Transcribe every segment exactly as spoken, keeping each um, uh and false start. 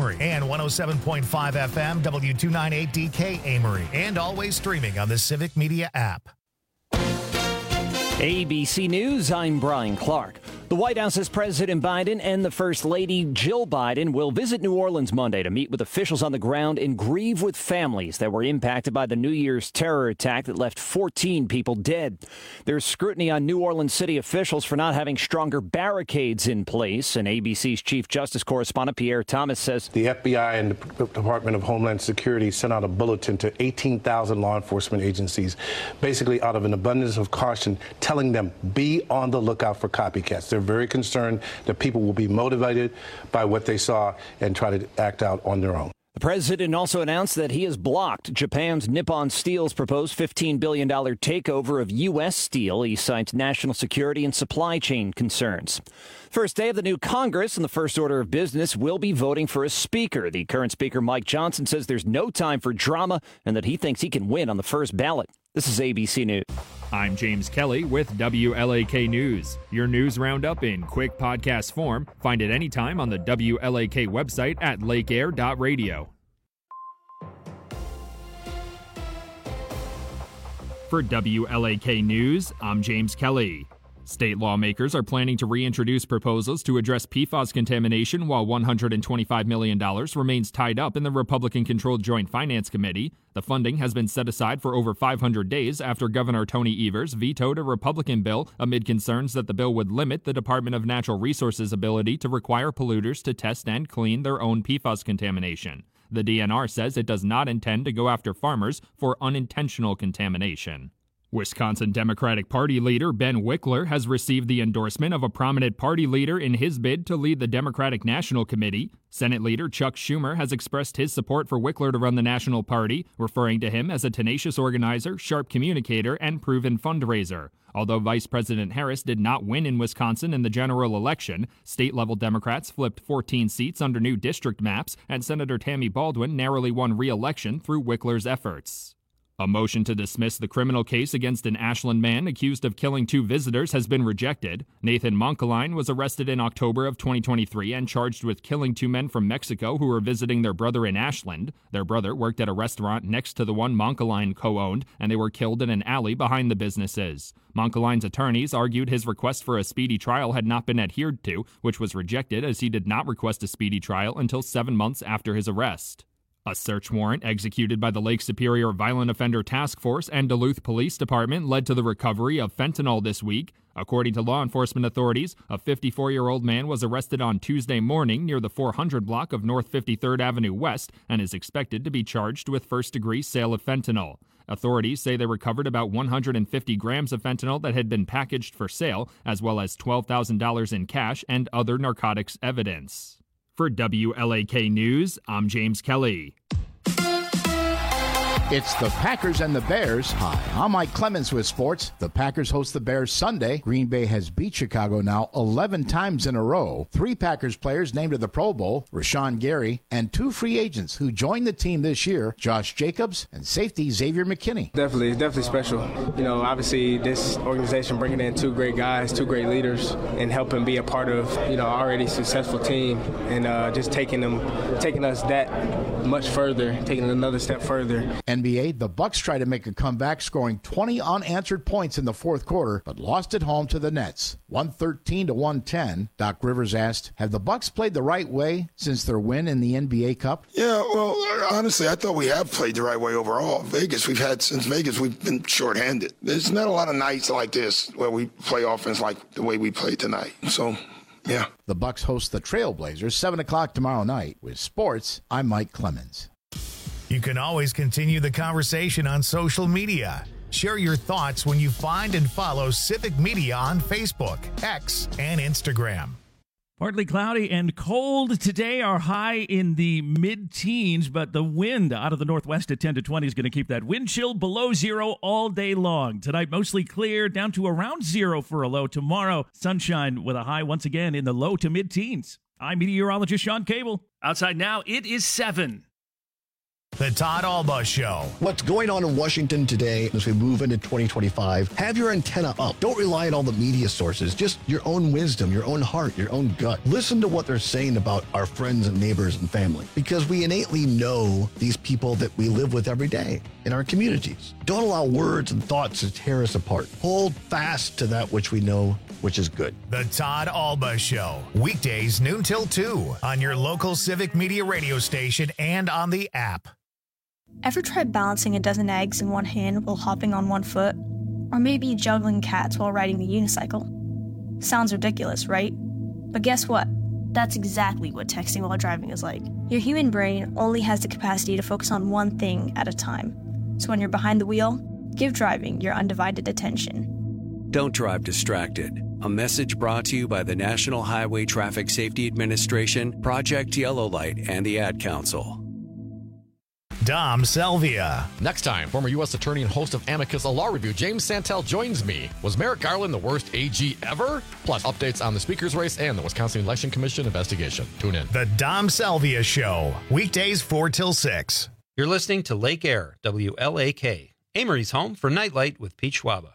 Amory, and one oh seven point five F M W two ninety-eight D K Amory, and always streaming on the Civic Media app. A B C News, I'm Brian Clark. The White House says President Biden and the First Lady Jill Biden will visit New Orleans Monday to meet with officials on the ground and grieve with families that were impacted by the New Year's terror attack that left fourteen people dead. There's scrutiny on New Orleans city officials for not having stronger barricades in place, and A B C's Chief Justice correspondent Pierre Thomas says the F B I and the Department of Homeland Security sent out a bulletin to eighteen thousand law enforcement agencies, basically out of an abundance of caution, telling them be on the lookout for copycats. They're very concerned that people will be motivated by what they saw and try to act out on their own. The president also announced that he has blocked Japan's Nippon Steel's proposed fifteen billion dollars takeover of U S Steel. He cites national security and supply chain concerns. First day of the new Congress, and the first order of business will be voting for a speaker. The current speaker, Mike Johnson, says there's no time for drama and that he thinks he can win on the first ballot. This is A B C News. I'm James Kelly with W L A K News. Your news roundup in quick podcast form. Find it anytime on the W L A K website at lake air dot radio. For W L A K News, I'm James Kelly. State lawmakers are planning to reintroduce proposals to address P FAS contamination while one hundred twenty-five million dollars remains tied up in the Republican-controlled Joint Finance Committee. The funding has been set aside for over five hundred days after Governor Tony Evers vetoed a Republican bill amid concerns that the bill would limit the Department of Natural Resources' ability to require polluters to test and clean their own P FAS contamination. The D N R says it does not intend to go after farmers for unintentional contamination. Wisconsin Democratic Party leader Ben Wickler has received the endorsement of a prominent party leader in his bid to lead the Democratic National Committee. Senate leader Chuck Schumer has expressed his support for Wickler to run the National Party, referring to him as a tenacious organizer, sharp communicator, and proven fundraiser. Although Vice President Harris did not win in Wisconsin in the general election, state-level Democrats flipped fourteen seats under new district maps, and Senator Tammy Baldwin narrowly won re-election through Wickler's efforts. A motion to dismiss the criminal case against an Ashland man accused of killing two visitors has been rejected. Nathan Monkeline was arrested in October of twenty twenty-three and charged with killing two men from Mexico who were visiting their brother in Ashland. Their brother worked at a restaurant next to the one Monkeline co-owned, and they were killed in an alley behind the businesses. Monkeline's attorneys argued his request for a speedy trial had not been adhered to, which was rejected as he did not request a speedy trial until seven months after his arrest. A search warrant executed by the Lake Superior Violent Offender Task Force and Duluth Police Department led to the recovery of fentanyl this week. According to law enforcement authorities, a fifty-four-year-old man was arrested on Tuesday morning near the four hundred block of North fifty-third Avenue West and is expected to be charged with first-degree sale of fentanyl. Authorities say they recovered about one hundred fifty grams of fentanyl that had been packaged for sale, as well as twelve thousand dollars in cash and other narcotics evidence. For W L A K News, I'm James Kelly. It's the Packers and the Bears. Hi, I'm Mike Clemens with sports. The Packers host the Bears Sunday. Green Bay has beat Chicago now eleven times in a row. Three Packers players named to the Pro Bowl, Rashawn Gary, and two free agents who joined the team this year, Josh Jacobs and safety Xavier McKinney. Definitely, definitely special. You know, obviously this organization bringing in two great guys, two great leaders, and helping be a part of, you know, already successful team, and uh, just taking them, taking us that much further, taking another step further. N B A, the Bucks tried to make a comeback, scoring twenty unanswered points in the fourth quarter, but lost at home to the Nets, one thirteen to one ten. Doc Rivers asked, have the Bucks played the right way since their win in the N B A Cup? Yeah, well, honestly, I thought we have played the right way overall. Vegas, we've had, since Vegas, we've been shorthanded. There's not a lot of nights like this where we play offense like the way we played tonight. So, yeah. The Bucks host the Trailblazers, seven o'clock tomorrow night. With sports, I'm Mike Clemens. You can always continue the conversation on social media. Share your thoughts when you find and follow Civic Media on Facebook, X, and Instagram. Partly cloudy and cold today. Our high in the mid-teens, but the wind out of the northwest at ten to twenty is going to keep that wind chill below zero all day long. Tonight, mostly clear, down to around zero for a low. Tomorrow, sunshine with a high once again in the low to mid-teens. I'm meteorologist Sean Cable. Outside now, it is seven. The Todd Alba Show. What's going on in Washington today as we move into twenty twenty-five? Have your antenna up. Don't rely on all the media sources. Just your own wisdom, your own heart, your own gut. Listen to what they're saying about our friends and neighbors and family, because we innately know these people that we live with every day in our communities. Don't allow words and thoughts to tear us apart. Hold fast to that which we know, which is good. The Todd Alba Show. Weekdays noon till two on your local Civic Media radio station and on the app. Ever tried balancing a dozen eggs in one hand while hopping on one foot? Or maybe juggling cats while riding the unicycle? Sounds ridiculous, right? But guess what? That's exactly what texting while driving is like. Your human brain only has the capacity to focus on one thing at a time. So when you're behind the wheel, give driving your undivided attention. Don't drive distracted. A message brought to you by the National Highway Traffic Safety Administration, Project Yellow Light, and the Ad Council. Dom Selvia. Next time, former U S attorney and host of Amicus, a law review, James Santel joins me. Was Merrick Garland the worst A G ever? Plus, updates on the speaker's race and the Wisconsin Election Commission investigation. Tune in. The Dom Selvia Show. Weekdays four till six. You're listening to Lake Air, W L A K. Amory's home for Nightlight with Pete Schwaba.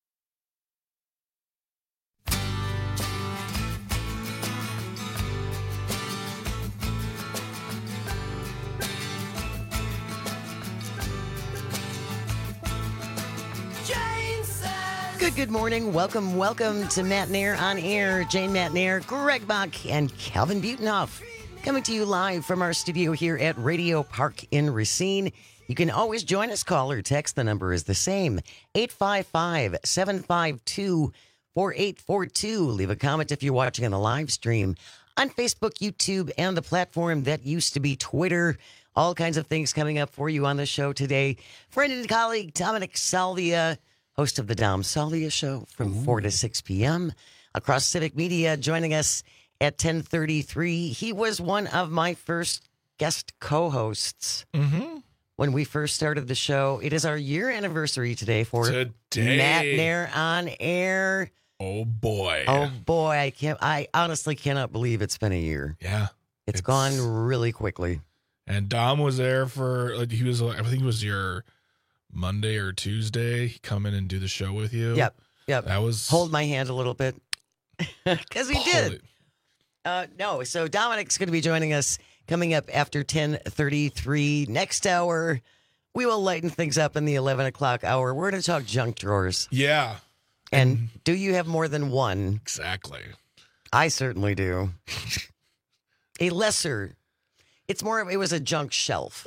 Good, good morning. Welcome, welcome to Matt Nair on Air. Jane Matt Nair, Greg Bach, and Calvin Butenhoff. Coming to you live from our studio here at Radio Park in Racine. You can always join us, call or text. The number is the same, eight five five, seven five two, four eight four two. Leave a comment if you're watching on the live stream on Facebook, YouTube, and the platform that used to be Twitter. All kinds of things coming up for you on the show today. Friend and colleague Dominic Salvia, host of the Dom Salvia Show from Ooh. four to six p.m. across Civic Media, joining us at ten thirty-three. He was one of my first guest co-hosts mm-hmm. when we first started the show. It is our year anniversary today for today. Matt Nair on Air. Oh, boy. Oh, boy. I can't. I honestly cannot believe it's been a year. Yeah. It's, it's gone really quickly. And Dom was there for, like, he was, I think it was your Monday or Tuesday, come in and do the show with you. Yep, yep. That was hold my hand a little bit because we did. Uh, no, so Dominic's going to be joining us coming up after ten thirty-three. Next hour, we will lighten things up in the eleven o'clock hour. We're going to talk junk drawers. Yeah. And, and do you have more than one? Exactly. I certainly do. A lesser. It's more of, it was a junk shelf.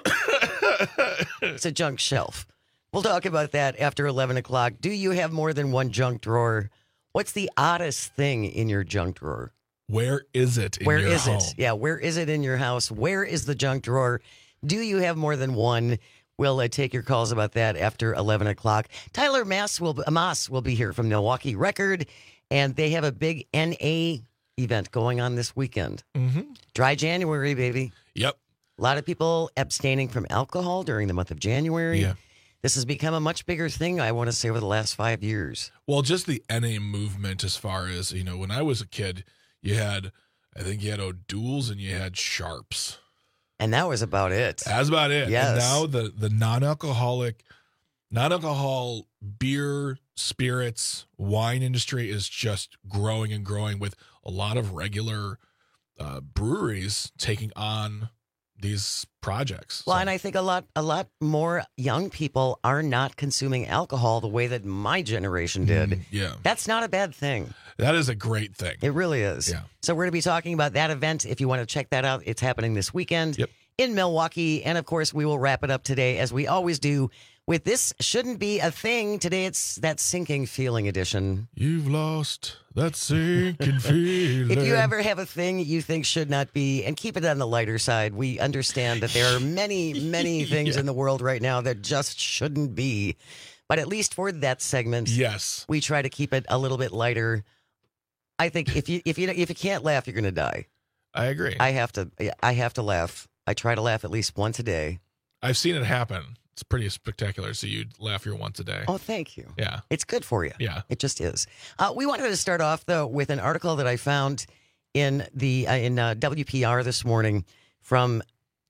It's a junk shelf. We'll talk about that after eleven o'clock. Do you have more than one junk drawer? What's the oddest thing in your junk drawer? Where is it in where your is home? it? Yeah, where is it in your house? Where is the junk drawer? Do you have more than one? We'll uh, take your calls about that after eleven o'clock. Tyler Mass will, Maas will be here from Milwaukee Record, and they have a big N A event going on this weekend. Mm-hmm. Dry January, baby. Yep. A lot of people abstaining from alcohol during the month of January. Yeah. This has become a much bigger thing, I want to say, over the last five years. Well, just the N A movement as far as, you know, when I was a kid, you had, I think you had O'Doul's and you had Sharps. And that was about it. That's about it. Yes. And now the, the non-alcoholic, non-alcohol beer, spirits, wine industry is just growing and growing with a lot of regular uh, breweries taking on these projects. Well, so. and I think a lot, a lot more young people are not consuming alcohol the way that my generation did. Mm, yeah. That's not a bad thing. That is a great thing. It really is. Yeah. So we're going to be talking about that event. If you want to check that out, it's happening this weekend yep. in Milwaukee. And of course, we will wrap it up today, as we always do, with This Shouldn't Be a Thing. Today, it's that sinking feeling edition. You've lost that sinking feeling. If you ever have a thing you think should not be, and keep it on the lighter side, we understand that there are many, many things yeah. in the world right now that just shouldn't be. But at least for that segment, yes, we try to keep it a little bit lighter. I think if you if you if you can't laugh, you're going to die. I agree. I have to. I have to laugh. I try to laugh at least once a day. I've seen it happen. It's pretty spectacular. So you laugh your once a day. Oh, thank you. Yeah. It's good for you. Yeah. It just is. Uh, we wanted to start off, though, with an article that I found in the uh, in uh, W P R this morning from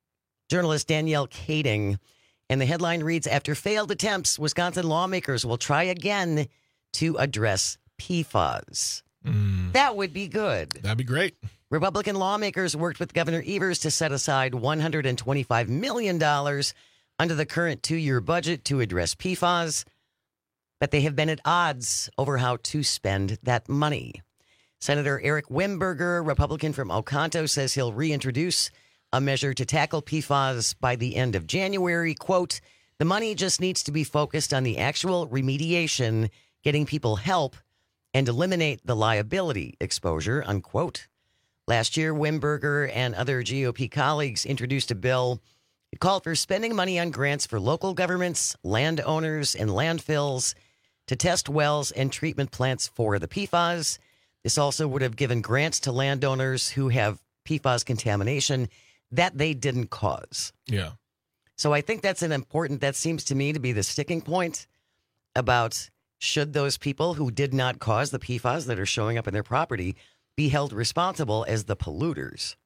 journalist Danielle Kading. And the headline reads, after failed attempts, Wisconsin lawmakers will try again to address P FAS. Mm. That would be good. That'd be great. Republican lawmakers worked with Governor Evers to set aside one hundred twenty-five million dollars under the current two-year budget to address P FAS, but they have been at odds over how to spend that money. Senator Eric Wimberger, Republican from Oconto, says he'll reintroduce a measure to tackle P FAS by the end of January. Quote, the money just needs to be focused on the actual remediation, getting people help, and eliminate the liability exposure, unquote. Last year, Wimberger and other G O P colleagues introduced a bill. It called for spending money on grants for local governments, landowners, and landfills to test wells and treatment plants for the P FAS. This also would have given grants to landowners who have P FAS contamination that they didn't cause. Yeah. So I think that's an important, that seems to me to be the sticking point about should those people who did not cause the P FAS that are showing up in their property be held responsible as the polluters.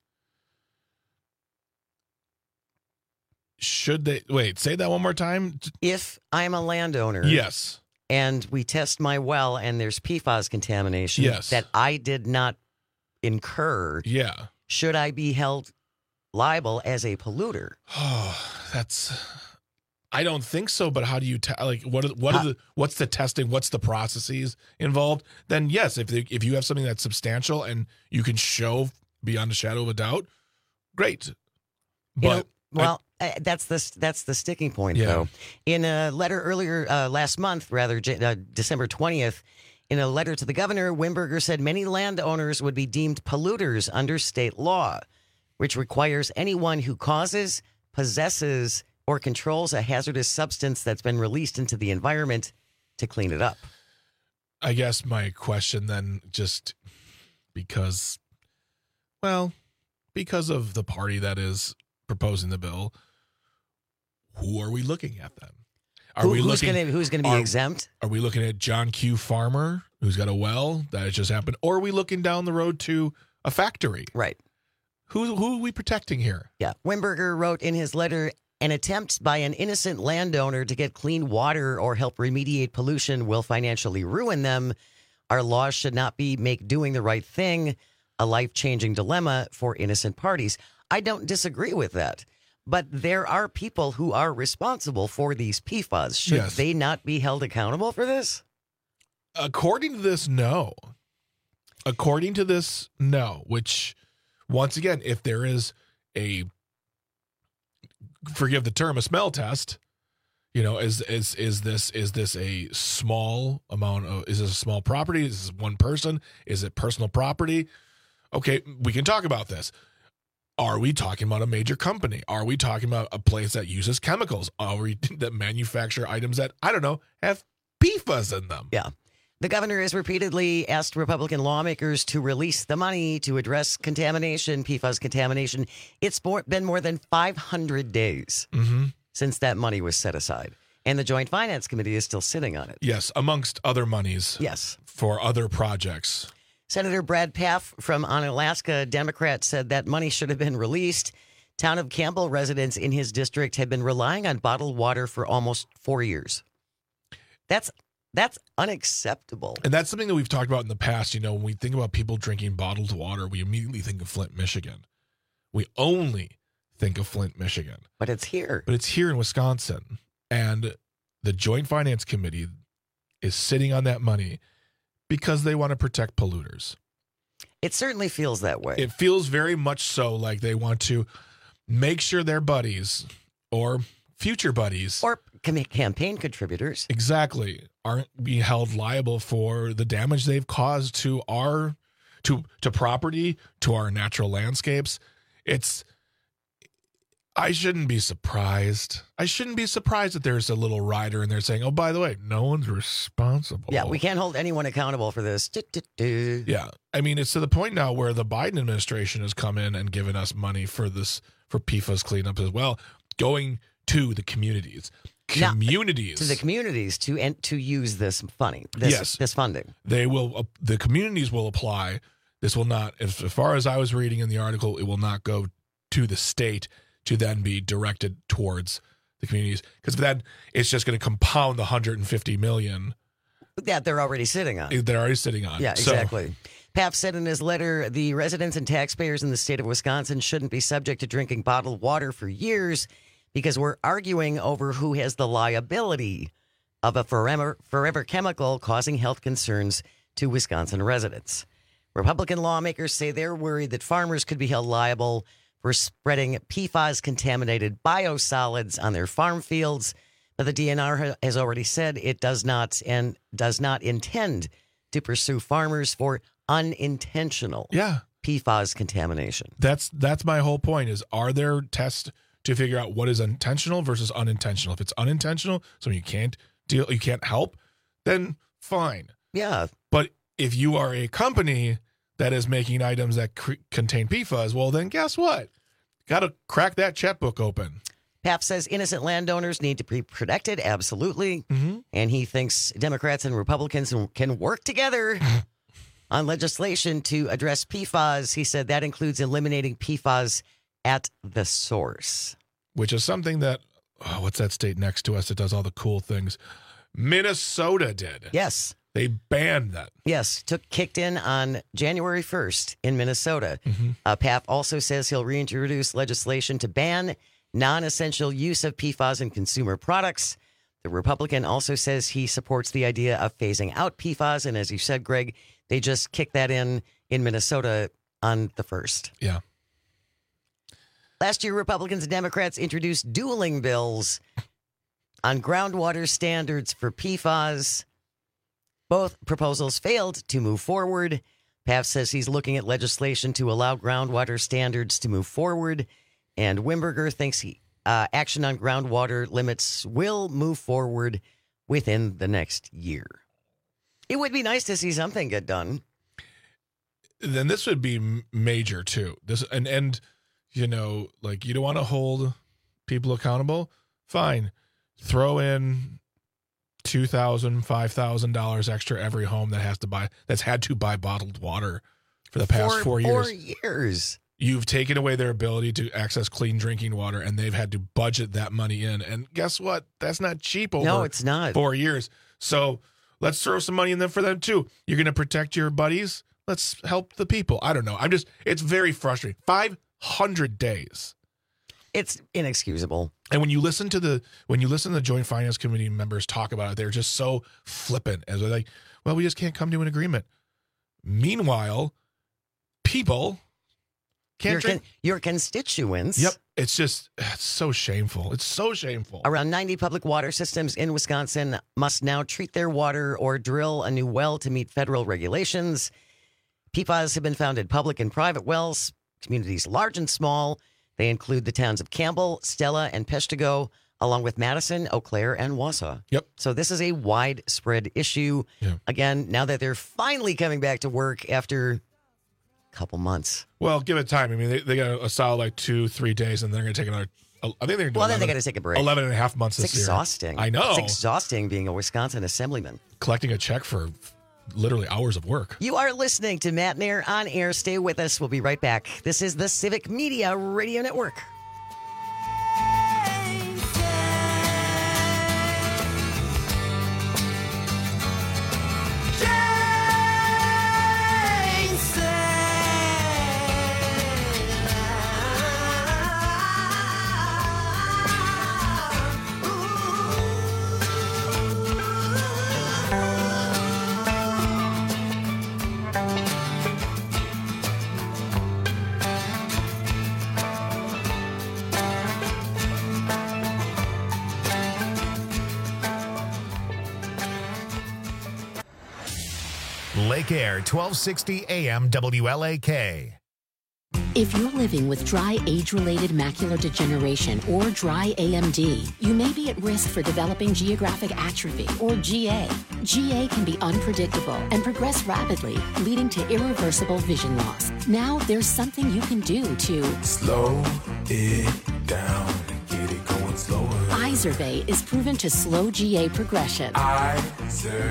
Should they, wait, say that one more time? If I'm a landowner. Yes. And we test my well and there's P FAS contamination yes. that I did not incur. Yeah. Should I be held liable as a polluter? Oh, that's, I don't think so, but how do you, te- like, what are, what are the, what's the testing, what's the processes involved? Then yes, if they, if you have something that's substantial and you can show beyond a shadow of a doubt, great. But you know, well, I, uh, that's the that's the sticking point, yeah. though. In a letter earlier uh, last month, rather uh, December twentieth, in a letter to the governor, Wimberger said many landowners would be deemed polluters under state law, which requires anyone who causes, possesses, or controls a hazardous substance that's been released into the environment to clean it up. I guess my question then, just because, well, because of the party that is proposing the bill, who are we looking at then? Are who, we who's looking? Gonna, who's going to be are, exempt? Are we looking at John Q. Farmer, who's got a well that has just happened, or are we looking down the road to a factory? Right. Who who are we protecting here? Yeah. Wimberger wrote in his letter, an attempt by an innocent landowner to get clean water or help remediate pollution will financially ruin them. Our laws should not be make doing the right thing a life-changing dilemma for innocent parties. I don't disagree with that. But there are people who are responsible for these P FAS. Should yes. they not be held accountable for this? According to this, no. According to this, no. Which, once again, if there is a, forgive the term, a smell test, you know, is is is this is this a small amount of, is this a small property? Is this one person? Is it personal property? Okay, we can talk about this. Are we talking about a major company? Are we talking about a place that uses chemicals? Are we that manufacture items that, I don't know, have P FAS in them? Yeah. The governor has repeatedly asked Republican lawmakers to release the money to address contamination, P FAS contamination. It's more, been more than five hundred days mm-hmm. since that money was set aside. And the Joint Finance Committee is still sitting on it. Yes, amongst other monies. Yes. For other projects. Senator Brad Pfaff from Onalaska, Democrat, said that money should have been released. Town of Campbell residents in his district have been relying on bottled water for almost four years. That's that's unacceptable. And that's something that we've talked about in the past. You know, when we think about people drinking bottled water, we immediately think of Flint, Michigan. We only think of Flint, Michigan. But it's here. But it's here in Wisconsin. And the Joint Finance Committee is sitting on that money because they want to protect polluters. It certainly feels that way. It feels very much so like they want to make sure their buddies or future buddies or campaign contributors exactly aren't being held liable for the damage they've caused to our to to property, to our natural landscapes. It's I shouldn't be surprised. I shouldn't be surprised that there's a little rider in there saying, oh, by the way, no one's responsible. Yeah, we can't hold anyone accountable for this. Do, do, do. Yeah. I mean, it's to the point now where the Biden administration has come in and given us money for this, for P FAS cleanup as well, going to the communities. Communities. Now, to the communities to and to use this funding. This, yes. This funding. They will, uh, the communities will apply. This will not, as far as I was reading in the article, it will not go to the state to then be directed towards the communities, because then it's just going to compound the one hundred fifty million that they're already sitting on. They're already sitting on. Yeah, So- exactly. Pap said in his letter, the residents and taxpayers in the state of Wisconsin shouldn't be subject to drinking bottled water for years because we're arguing over who has the liability of a forever, forever chemical causing health concerns to Wisconsin residents. Republican lawmakers say they're worried that farmers could be held liable for spreading P FAS-contaminated biosolids on their farm fields, but the D N R has already said it does not and does not intend to pursue farmers for unintentional yeah. P FAS contamination. That's that's my whole point is, are there tests to figure out what is intentional versus unintentional? If it's unintentional, something you can't deal, you can't help, then fine. Yeah. But if you are a company that is making items that cr- contain P FAS, well, then guess what? Got to crack that checkbook open. Pap says innocent landowners need to be protected, absolutely. Mm-hmm. And he thinks Democrats and Republicans can work together on legislation to address P FAS. He said that includes eliminating P FAS at the source. Which is something that, oh, what's that state next to us that does all the cool things? Minnesota did. Yes. They banned that. Yes, took kicked in on January first in Minnesota. Mm-hmm. Uh, Pap also says he'll reintroduce legislation to ban non-essential use of P FAS in consumer products. The Republican also says he supports the idea of phasing out P FAS. And as you said, Greg, they just kicked that in in Minnesota on the first. Yeah. Last year, Republicans and Democrats introduced dueling bills on groundwater standards for P FAS. Both proposals failed to move forward. Paf says he's looking at legislation to allow groundwater standards to move forward. And Wimberger thinks he, uh, action on groundwater limits will move forward within the next year. It would be nice to see something get done. Then this would be m- major too. This and and you know, like, you don't want to hold people accountable. Fine, throw in two thousand, five thousand dollars extra every home that has to buy that's had to buy bottled water for the past For four four years. years. You've taken away their ability to access clean drinking water, and they've had to budget that money in. And guess what? That's not cheap over No, it's not. four years. So let's throw some money in there for them too. You're going to protect your buddies. Let's help the people. I don't know. I'm just, it's very frustrating. five hundred days. It's inexcusable. And when you listen to the, when you listen to the Joint Finance Committee members talk about it, they're just so flippant as they're like, well, we just can't come to an agreement. Meanwhile, people can't Your, drink. con- your constituents. Yep. It's just, it's so shameful. It's so shameful. Around ninety public water systems in Wisconsin must now treat their water or drill a new well to meet federal regulations. P FAS have been found in public and private wells, communities large and small. They include the towns of Campbell, Stella, and Peshtigo, along with Madison, Eau Claire, and Wausau. Yep. So this is a widespread issue. Yeah. Again, now that they're finally coming back to work after a couple months. Well, give it time. I mean, they, they got a solid like two, three days, and they're going to take another. I think they're going to do Well, then they eleven got to take a break. eleven and a half months It's this year. exhausting. I know. It's exhausting being a Wisconsin assemblyman. Collecting a check for literally hours of work. You are listening to Matt Nair on air. Stay with us. We'll be right back. This is the Civic Media Radio Network. Lake Air, twelve sixty A M W L A K. If you're living with dry age-related macular degeneration or dry A M D, you may be at risk for developing geographic atrophy or G A. G A can be unpredictable and progress rapidly, leading to irreversible vision loss. Now there's something you can do to slow it down and get it going slower. Izervay is proven to slow G A progression. Izervay.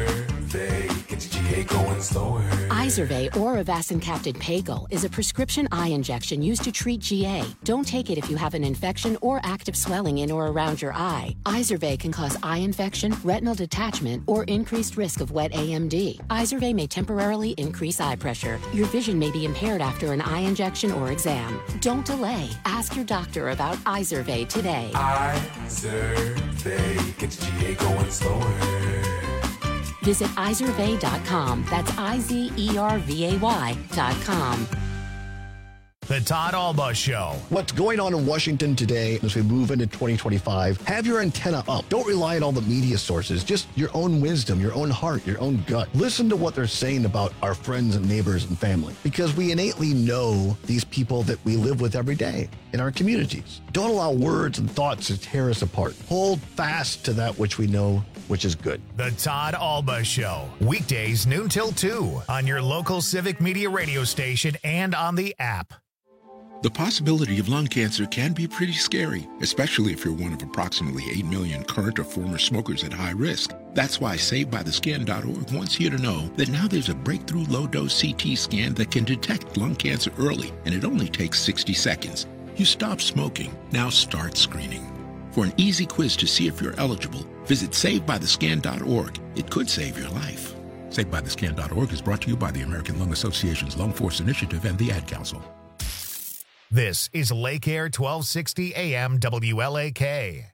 Izervay gets G A going slower. Izervay or Avastin Capted Pagel is a prescription eye injection used to treat G A. Don't take it if you have an infection or active swelling in or around your eye. Izervay can cause eye infection, retinal detachment, or increased risk of wet A M D. Izervay may temporarily increase eye pressure. Your vision may be impaired after an eye injection or exam. Don't delay. Ask your doctor about Izervay today. Izervay gets G A going slower. Visit Izervay dot com. That's I Z E R V A Y dot com. The Todd Alba Show. What's going on in Washington today as we move into twenty twenty-five? Have your antenna up. Don't rely on all the media sources. Just your own wisdom, your own heart, your own gut. Listen to what they're saying about our friends and neighbors and family, because we innately know these people that we live with every day in our communities. Don't allow words and thoughts to tear us apart. Hold fast to that which we know, which is good. The Todd Alba Show. Weekdays noon till two on your local Civic Media radio station and on the app. The possibility of lung cancer can be pretty scary, especially if you're one of approximately eight million current or former smokers at high risk. That's why Saved By The Scan dot org wants you to know that now there's a breakthrough low-dose C T scan that can detect lung cancer early, and it only takes sixty seconds. You stop smoking, now start screening. For an easy quiz to see if you're eligible, visit Saved By The Scan dot org. It could save your life. Saved By The Scan dot org is brought to you by the American Lung Association's Lung Force Initiative and the Ad Council. This is Lake Air twelve sixty A M W L A K.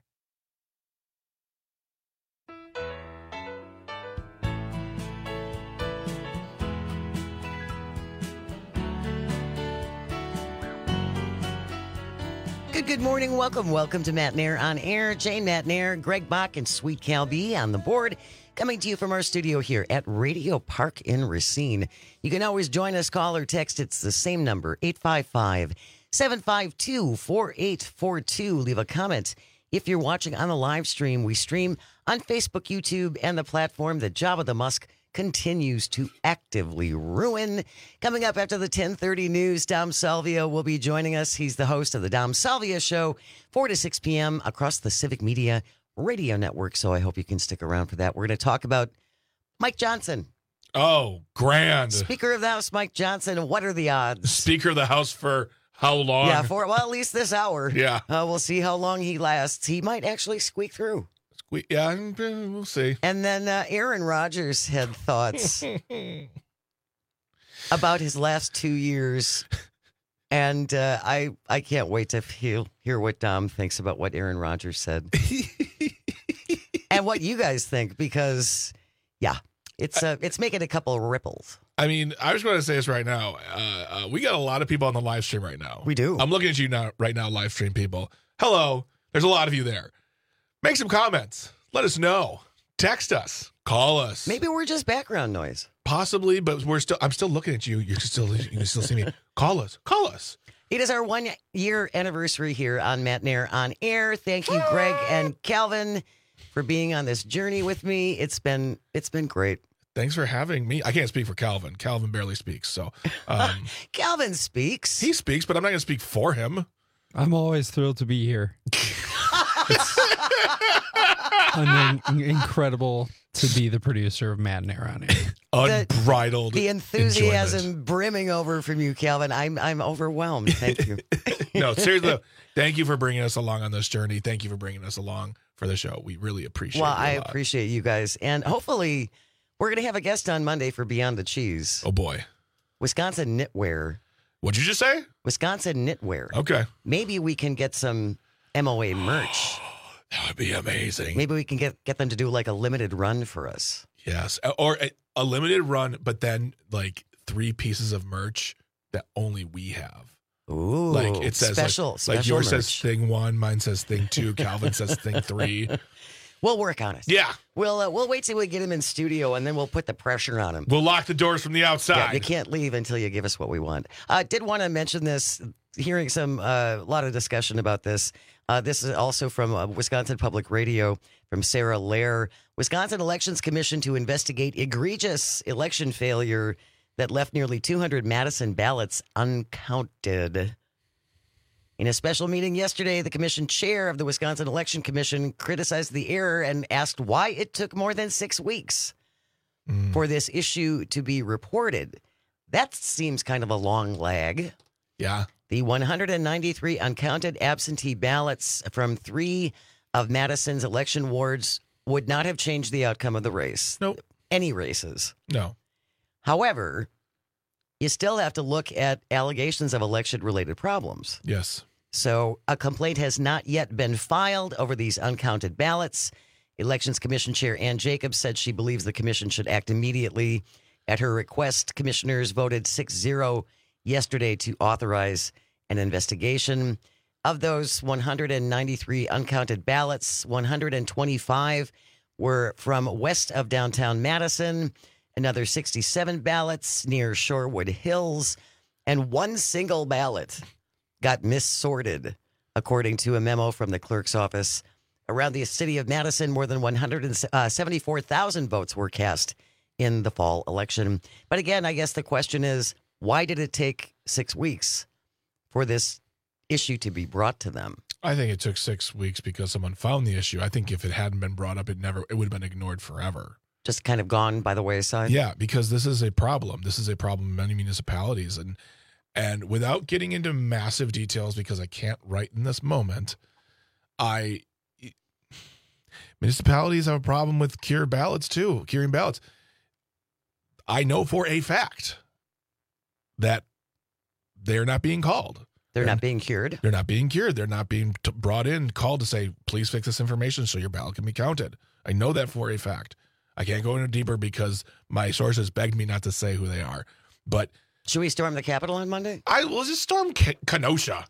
Good, good morning. Welcome, welcome to Matt Nair on Air. Jane Matt Nair, Greg Bach, and Sweet Cal B on the board. Coming to you from our studio here at Radio Park in Racine. You can always join us, call or text. It's the same number, eight five five, seven five two, four eight four two. Leave a comment. If you're watching on the live stream, we stream on Facebook, YouTube, and the platform that Jabba the Musk continues to actively ruin. Coming up after the ten thirty news, Dom Salvia will be joining us. He's the host of the Dom Salvia Show, four to six p.m. across the Civic Media Radio Network, so I hope you can stick around for that. We're going to talk about Mike Johnson. Oh, grand. Speaker of the House, Mike Johnson. What are the odds? Speaker of the House for how long? Yeah, for, well, at least this hour. Yeah. Uh, we'll see how long he lasts. He might actually squeak through. Squeak, yeah, we'll see. And then uh, Aaron Rodgers had thoughts about his last two years. And uh, I I can't wait to hear, hear what Dom thinks about what Aaron Rodgers said. And what you guys think, because, yeah, it's uh, it's making a couple of ripples. I mean, I was going to say this right now. Uh, uh, we got a lot of people on the live stream right now. We do. I'm looking at you now, right now, live stream people. Hello. There's a lot of you there. Make some comments. Let us know. Text us. Call us. Maybe we're just background noise. Possibly, but we're still. I'm still looking at you. You're still. You can still see me. Call us. Call us. It is our one year anniversary here on Matt Nair on Air. Thank you, Greg and Calvin, for being on this journey with me. It's been it's been great. Thanks for having me. I can't speak for Calvin. Calvin barely speaks. So um, Calvin speaks. He speaks, but I'm not going to speak for him. I'm always thrilled to be here. It's an in- incredible to be the producer of Matt Nair on Air. Unbridled. The, the enthusiasm enjoyment. Brimming over from you, Calvin. I'm I'm overwhelmed. Thank you. No, seriously, though, thank you for bringing us along on this journey. Thank you for bringing us along for the show. We really appreciate it. Well, you I a lot. appreciate you guys. And hopefully we're going to have a guest on Monday for Beyond the Cheese. Oh, boy. Wisconsin Knitwear. What'd you just say? Wisconsin Knitwear. Okay. Maybe we can get some M O A merch. That would be amazing. Maybe we can get, get them to do like a limited run for us. Yes. Or a, a limited run, but then like three pieces of merch that only we have. Ooh. Like it says special, like, special like yours merch. says thing one, mine says thing two, Calvin says thing three. We'll work on it. Yeah. We'll uh, we'll wait till we get him in studio, and then we'll put the pressure on him. We'll lock the doors from the outside. Yeah, you can't leave until you give us what we want. I uh, did want to mention this, hearing some, a uh, lot of discussion about this. Uh, this is also from uh, Wisconsin Public Radio, from Sarah Lair. Wisconsin Elections Commission to investigate egregious election failure that left nearly two hundred Madison ballots uncounted. In a special meeting yesterday, the commission chair of the Wisconsin Election Commission criticized the error and asked why it took more than six weeks. mm. for this issue to be reported. That seems kind of a long lag. Yeah. The one hundred ninety-three uncounted absentee ballots from three of Madison's election wards would not have changed the outcome of the race. Nope. Any races. No. However, you still have to look at allegations of election-related problems. Yes. So a complaint has not yet been filed over these uncounted ballots. Elections Commission Chair Ann Jacobs said she believes the commission should act immediately. At her request, commissioners voted six zero yesterday to authorize an investigation. Of those one hundred ninety-three uncounted ballots, one hundred twenty-five were from west of downtown Madison, another sixty-seven ballots near Shorewood Hills, and one single ballot got missorted, according to a memo from the clerk's office. Around the city of Madison, more than one hundred seventy-four thousand votes were cast in the fall election. But again, I guess the question is, why did it take six weeks for this issue to be brought to them? I think it took six weeks because someone found the issue. I think if it hadn't been brought up, it never it would have been ignored forever. Just kind of gone by the wayside? Yeah, because this is a problem. This is a problem in many municipalities. And and without getting into massive details, because I can't right in this moment, I municipalities have a problem with cure ballots too, curing ballots. I know for a fact that they're not being called. They're, they're not being cured? They're not being cured. They're not being t- brought in, called to say, please fix this information so your ballot can be counted. I know that for a fact. I can't go into deeper because my sources begged me not to say who they are. But should we storm the Capitol on Monday? I will just storm K- Kenosha.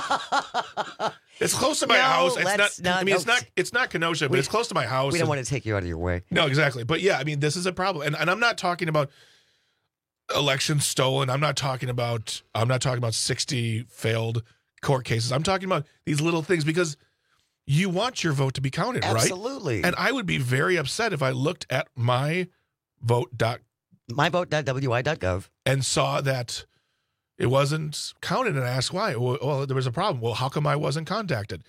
It's close to my no, house. It's not, not. I mean, no. it's not. It's not Kenosha, but we, it's close to my house. We don't and, want to take you out of your way. No, exactly. But yeah, I mean, this is a problem, and and I'm not talking about elections stolen. I'm not talking about. I'm not talking about sixty failed court cases. I'm talking about these little things because you want your vote to be counted, Absolutely. right? Absolutely. And I would be very upset if I looked at my vote dot my vote dot w i dot gov and saw that it wasn't counted, and I asked why. Well, well, there was a problem. Well, how come I wasn't contacted?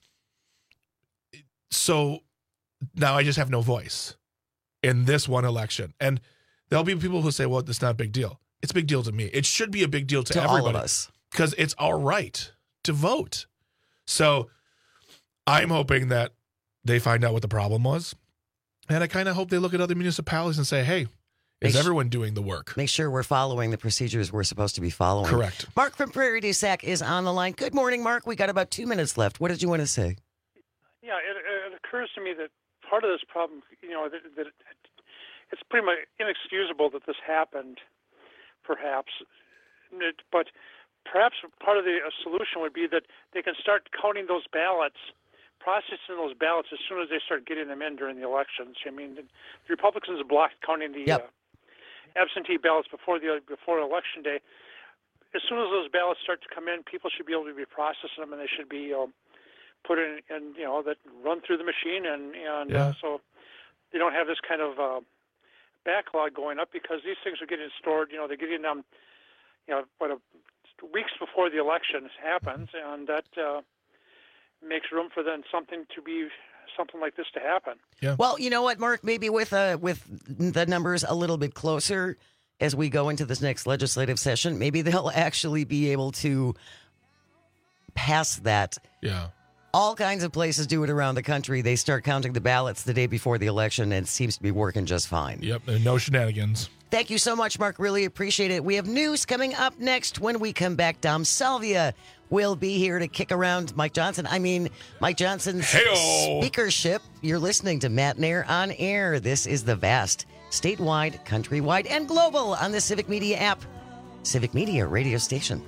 So now I just have no voice in this one election. And there'll be people who say, well, it's not a big deal. It's a big deal to me. It should be a big deal to, to everybody. all of us. Because it's our right to vote. So I'm hoping that they find out what the problem was. And I kind of hope they look at other municipalities and say, hey, is make everyone doing the work? Make sure we're following the procedures we're supposed to be following. Correct. Mark from Prairie du Sac is on the line. Good morning, Mark. We got about two minutes left. What did you want to say? Yeah, it, it occurs to me that part of this problem, you know, that, that it's pretty much inexcusable that this happened, perhaps. But perhaps part of the solution would be that they can start counting those ballots, processing those ballots as soon as they start getting them in during the elections. I mean, the Republicans blocked counting the yep. uh, absentee ballots before the before Election Day. As soon as those ballots start to come in, people should be able to be processing them, and they should be um, put in, in, you know, that run through the machine, and and yeah. uh, so they don't have this kind of uh, backlog going up, because these things are getting stored. You know, they're getting them, you know, what a, weeks before the election happens, and that uh, makes room for then something to be something like this to happen. Yeah. Well, you know what, Mark? Maybe with uh, with the numbers a little bit closer as we go into this next legislative session, maybe they'll actually be able to pass that. Yeah. All kinds of places do it around the country. They start counting the ballots the day before the election, and it seems to be working just fine. Yep, and no shenanigans. Thank you so much, Mark. Really appreciate it. We have news coming up next. When we come back, Dom Salvia will be here to kick around Mike Johnson. I mean, Mike Johnson's Hey-o. speakership. You're listening to Matt Nair on Air. This is the vast, statewide, countrywide, and global on the Civic Media app. Civic Media radio station.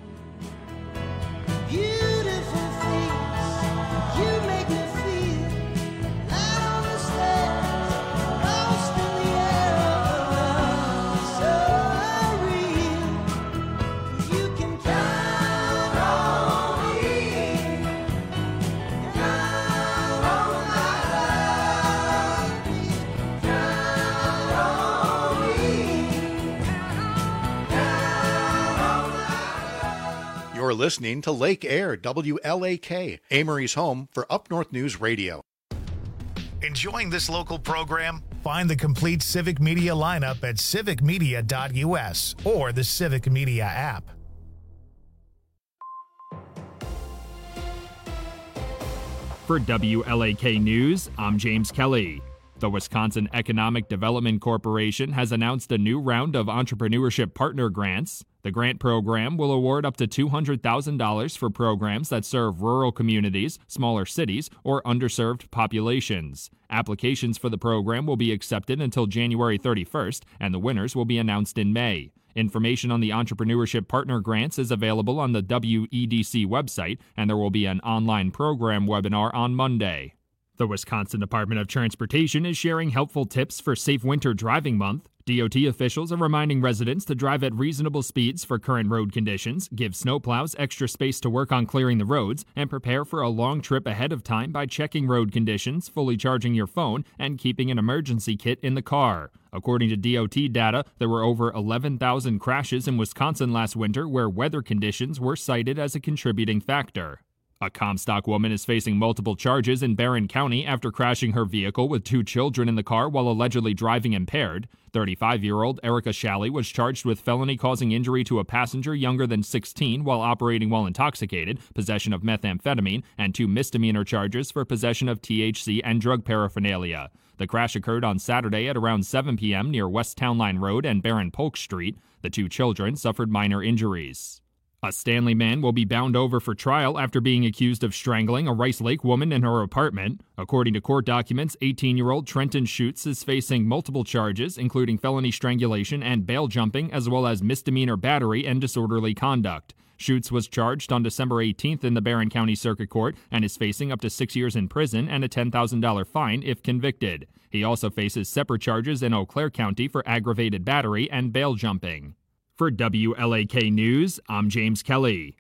You're listening to Lake Air, W L A K, Amory's home for Up North News Radio. Enjoying this local program? Find the complete Civic Media lineup at civic media dot u s or the Civic Media app. For W L A K News, I'm James Kelly. The Wisconsin Economic Development Corporation has announced a new round of entrepreneurship partner grants. The grant program will award up to two hundred thousand dollars for programs that serve rural communities, smaller cities, or underserved populations. Applications for the program will be accepted until January thirty-first, and the winners will be announced in May. Information on the Entrepreneurship Partner Grants is available on the W E D C website, and there will be an online program webinar on Monday. The Wisconsin Department of Transportation is sharing helpful tips for Safe Winter Driving Month. D O T officials are reminding residents to drive at reasonable speeds for current road conditions, give snowplows extra space to work on clearing the roads, and prepare for a long trip ahead of time by checking road conditions, fully charging your phone, and keeping an emergency kit in the car. According to D O T data, there were over eleven thousand crashes in Wisconsin last winter where weather conditions were cited as a contributing factor. A Comstock woman is facing multiple charges in Barron County after crashing her vehicle with two children in the car while allegedly driving impaired. thirty-five-year-old Erica Shalley was charged with felony causing injury to a passenger younger than sixteen while operating while intoxicated, possession of methamphetamine, and two misdemeanor charges for possession of T H C and drug paraphernalia. The crash occurred on Saturday at around seven p.m. near West Town Line Road and Barron Polk Street. The two children suffered minor injuries. A Stanley man will be bound over for trial after being accused of strangling a Rice Lake woman in her apartment. According to court documents, eighteen-year-old Trenton Schutz is facing multiple charges, including felony strangulation and bail jumping, as well as misdemeanor battery and disorderly conduct. Schutz was charged on December eighteenth in the Barron County Circuit Court and is facing up to six years in prison and a ten thousand dollars fine if convicted. He also faces separate charges in Eau Claire County for aggravated battery and bail jumping. For W L A K News, I'm James Kelly.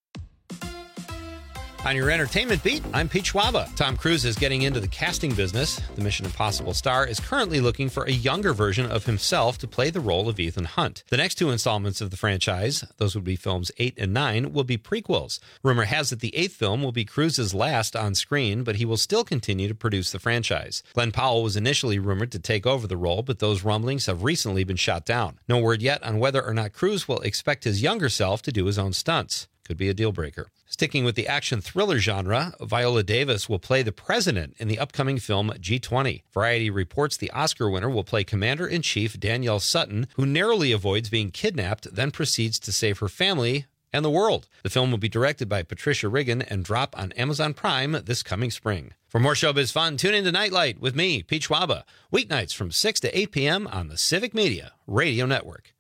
On your entertainment beat, I'm Pete Schwaba. Tom Cruise is getting into the casting business. The Mission Impossible star is currently looking for a younger version of himself to play the role of Ethan Hunt. The next two installments of the franchise, those would be films eight and nine, will be prequels. Rumor has it the eighth film will be Cruise's last on screen, but he will still continue to produce the franchise. Glenn Powell was initially rumored to take over the role, but those rumblings have recently been shot down. No word yet on whether or not Cruise will expect his younger self to do his own stunts. Could be a deal breaker. Sticking with the action thriller genre, Viola Davis will play the president in the upcoming film G twenty. Variety reports the Oscar winner will play Commander-in-Chief Danielle Sutton, who narrowly avoids being kidnapped, then proceeds to save her family and the world. The film will be directed by Patricia Riggin and drop on Amazon Prime this coming spring. For more showbiz fun, tune in to Nightlight with me, Pete Schwaba, weeknights from six to eight p.m. on the Civic Media Radio Network.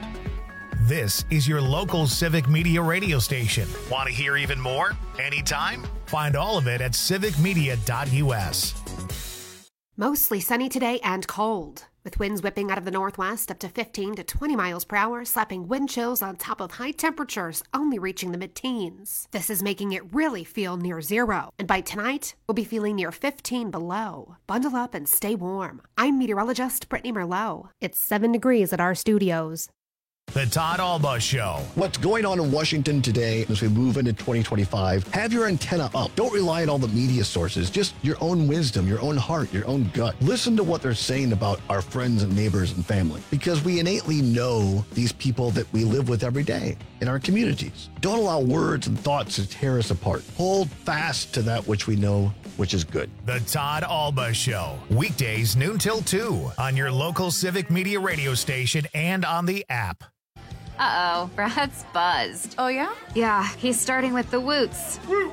This is your local Civic Media radio station. Want to hear even more? Anytime? Find all of it at civic media dot u s. Mostly sunny today and cold, with winds whipping out of the northwest up to fifteen to twenty miles per hour, slapping wind chills on top of high temperatures only reaching the mid-teens. This is making it really feel near zero, and by tonight, we'll be feeling near fifteen below. Bundle up and stay warm. I'm meteorologist Brittany Merlot. It's seven degrees at our studios. The Todd Alba Show. What's going on in Washington today as we move into twenty twenty-five? Have your antenna up. Don't rely on all the media sources. Just your own wisdom, your own heart, your own gut. Listen to what they're saying about our friends and neighbors and family, because we innately know these people that we live with every day in our communities. Don't allow words and thoughts to tear us apart. Hold fast to that which we know, which is good. The Todd Alba Show. Weekdays noon till two on your local Civic Media radio station and on the app. Uh-oh, Brad's buzzed. Oh, yeah? Yeah, he's starting with the woots.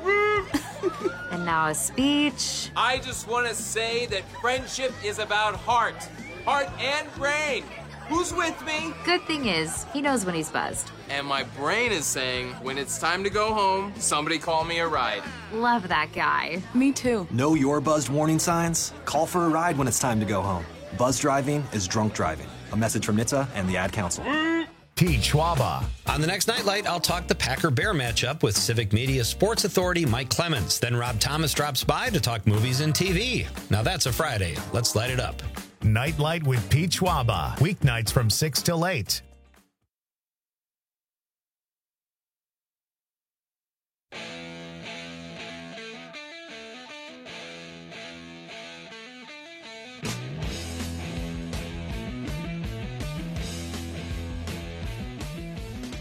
And now a speech. I just want to say that friendship is about heart. Heart and brain. Who's with me? Good thing is, he knows when he's buzzed. And my brain is saying, when it's time to go home, somebody call me a ride. Love that guy. Me too. Know your buzzed warning signs? Call for a ride when it's time to go home. Buzz driving is drunk driving. A message from N H T S A and the Ad Council. Pete Schwaba. On the next Nightlight, I'll talk the Packer-Bear matchup with Civic Media Sports Authority Mike Clemens. Then Rob Thomas drops by to talk movies and T V. Now that's a Friday. Let's light it up. Nightlight with Pete Schwaba. Weeknights from six till eight.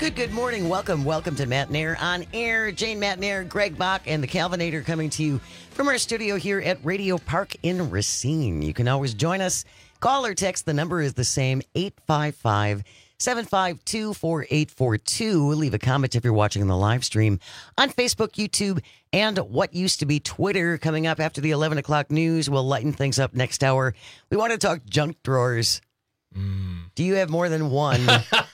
Good, good morning. Welcome, welcome to Matt Nair on Air. Jane Matt Nair, Greg Bach, and the Calvinator coming to you from our studio here at Radio Park in Racine. You can always join us. Call or text. The number is the same, eight five five, seven five two, four eight four two. Leave a comment if you're watching the live stream on Facebook, YouTube, and what used to be Twitter. Coming up after the eleven o'clock news, we'll lighten things up next hour. We want to talk junk drawers. Mm. Do you have more than one?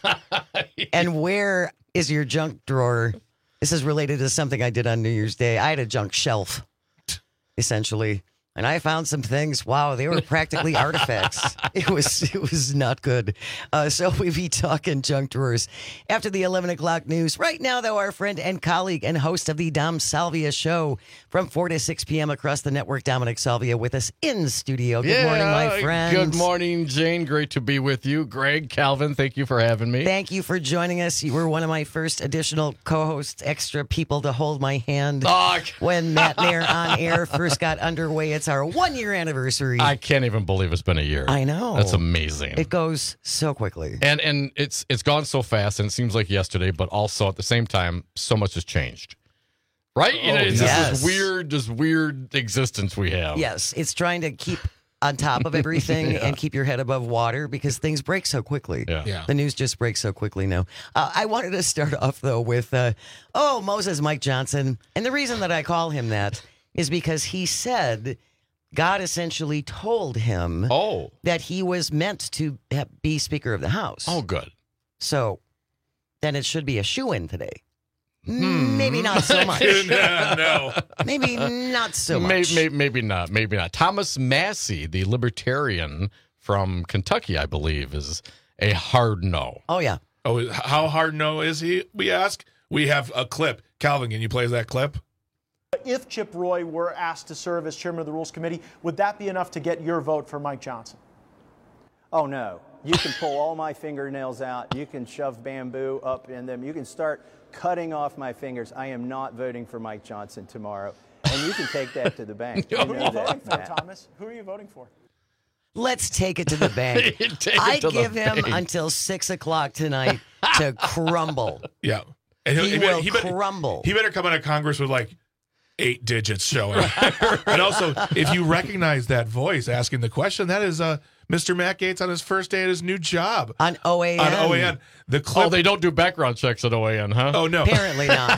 And where is your junk drawer? This is related to something I did on New Year's Day. I had a junk shelf, essentially. And I found some things. Wow, they were practically artifacts. It was it was not good. Uh, so we'll be talking junk drawers after the eleven o'clock news. Right now, though, our friend and colleague and host of the Dom Salvia Show from four to six p.m. across the network, Dominic Salvia, with us in studio. Good yeah, morning, my friend. Good morning, Jane. Great to be with you. Greg, Calvin, thank you for having me. Thank you for joining us. You were one of my first additional co-hosts, extra people to hold my hand oh. when Matt Nair on Air first got underway. It's our one-year anniversary. I can't even believe it's been a year. I know. That's amazing. It goes so quickly. And and it's it's gone so fast, and it seems like yesterday, but also at the same time, so much has changed. Right? You Oh, know, it's yes. just this weird, this weird existence we have. Yes, it's trying to keep on top of everything Yeah. and keep your head above water because things break so quickly. Yeah. Yeah. The news just breaks so quickly now. Uh, I wanted to start off, though, with, uh, oh, Moses Mike Johnson. And the reason that I call him that is because he said God essentially told him oh. that he was meant to ha- be Speaker of the House. Oh, good. So then it should be a shoo-in today. Hmm. Maybe not so much. no. Maybe not so Maybe, much. maybe, maybe not. Maybe not. Thomas Massey, the libertarian from Kentucky, I believe, is a hard no. Oh, yeah. Oh, how hard no is he? We ask. We have a clip. Calvin, can you play that clip? If Chip Roy were asked to serve as chairman of the Rules Committee, would that be enough to get your vote for Mike Johnson? Oh, no. You can pull all my fingernails out. You can shove bamboo up in them. You can start cutting off my fingers. I am not voting for Mike Johnson tomorrow. And you can take that to the bank. You Who know are you that, voting for, Matt. Thomas? Who are you voting for? Let's take it to the bank. Take it I to the give him bank. until six o'clock tonight to crumble. Yeah. He better- will better- crumble. He better come out of Congress with like eight digits showing. And also, if you recognize that voice asking the question, that is uh, Mister Matt Gaetz on his first day at his new job. On O A N. On O A N. The clip. Oh, they don't do background checks at O A N, huh? Oh, no. Apparently not.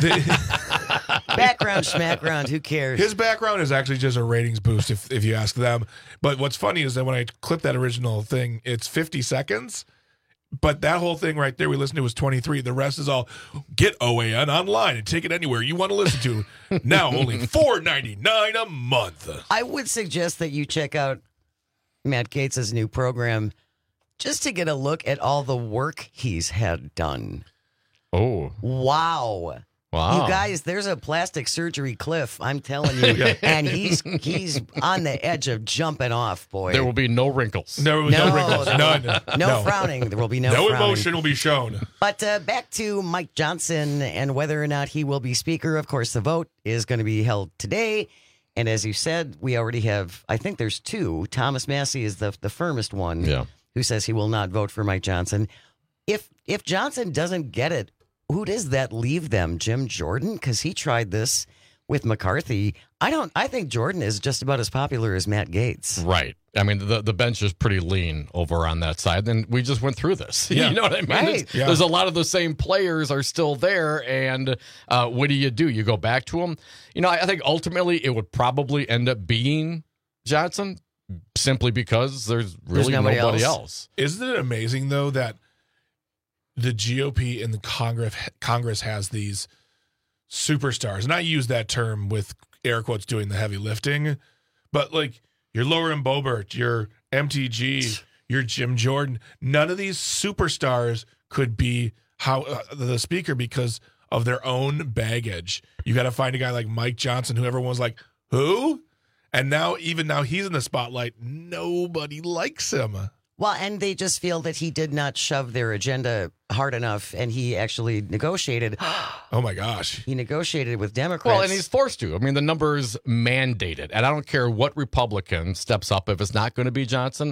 The- Background, schmackground, who cares? His background is actually just a ratings boost if, if you ask them. But what's funny is that when I clipped that original thing, it's fifty seconds. But that whole thing right there we listened to was twenty-three. The rest is all get O A N online and take it anywhere you want to listen to. Now only four ninety-nine a month. I would suggest that you check out Matt Gaetz' new program just to get a look at all the work he's had done. Oh. Wow. Wow. You guys, there's a plastic surgery cliff, I'm telling you. Yeah. And he's he's on the edge of jumping off, boy. There will be no wrinkles. No, no, No, wrinkles. there None. will- no frowning. There will be no No frowning. emotion will be shown. But uh, back to Mike Johnson and whether or not he will be Speaker. Of course, the vote is going to be held today. And as you said, we already have, I think there's two. Thomas Massey is the, the firmest one Yeah. who says he will not vote for Mike Johnson. If if Johnson doesn't get it, who does that leave them? Jim Jordan? Because he tried this with McCarthy. I don't. I think Jordan is just about as popular as Matt Gaetz. Right. I mean, the the bench is pretty lean over on that side. And we just went through this. Yeah. You know what I mean? Right. It's- Yeah. There's a lot of the same players are still there. And uh, what do you do? You go back to them? You know, I, I think ultimately it would probably end up being Johnson simply because there's really There's nobody nobody else. else. Isn't it amazing, though, that the G O P and the Congress Congress has these superstars? And I use that term with air quotes doing the heavy lifting. But, like, your Lauren Boebert, your M T G, your Jim Jordan, none of these superstars could be how uh, the speaker because of their own baggage. You got to find a guy like Mike Johnson, who everyone's like, who? And now, even now he's in the spotlight, nobody likes him. Well, and they just feel that he did not shove their agenda hard enough, and he actually negotiated. Oh, my gosh. He negotiated with Democrats. Well, and he's forced to. I mean, the numbers mandated. And I don't care what Republican steps up if it's not going to be Johnson.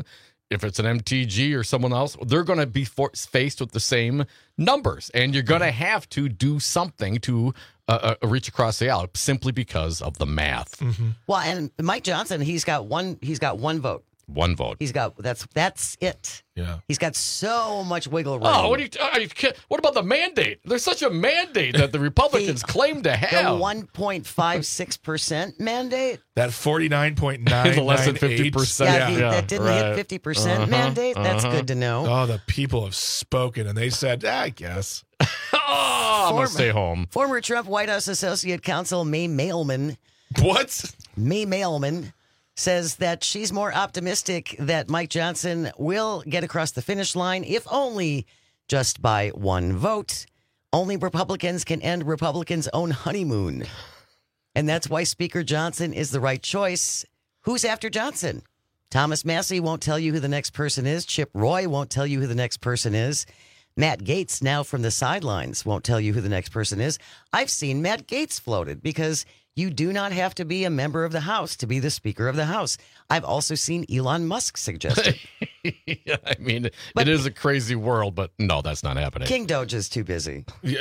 if it's an M T G or someone else, they're going to be for- faced with the same numbers, and you're going to have to do something to uh, uh, reach across the aisle simply because of the math. Mm-hmm. Well, and Mike Johnson, he's got one. He's got one vote. One vote. He's got that's that's it. Yeah. He's got so much wiggle room. Oh, what are you, are you kid- What about the mandate? There's such a mandate that the Republicans claim to The have. one point five six percent mandate. That forty-nine point nine The less than fifty percent. Yeah, the- Yeah, that didn't right. hit fifty percent Uh-huh, mandate. That's uh-huh. good to know. Oh, the people have spoken, and they said, I guess. oh, I'm going to Form- stay home. Former Trump White House Associate Counsel May Mailman. What? May Mailman says that she's more optimistic that Mike Johnson will get across the finish line, if only just by one vote. Only Republicans can end Republicans' own honeymoon. And that's why Speaker Johnson is the right choice. Who's after Johnson? Thomas Massie won't tell you who the next person is. Chip Roy won't tell you who the next person is. Matt Gaetz, now from the sidelines, won't tell you who the next person is. I've seen Matt Gaetz floated because you do not have to be a member of the House to be the Speaker of the House. I've also seen Elon Musk suggested. yeah, I mean, But- it is a crazy world, but no, that's not happening. King Doge is too busy. yeah,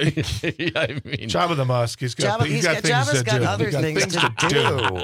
I mean, Jabba the Musk. He's got, Jabba- he's he's got got- things Jabba's to got do. other He's got things to do.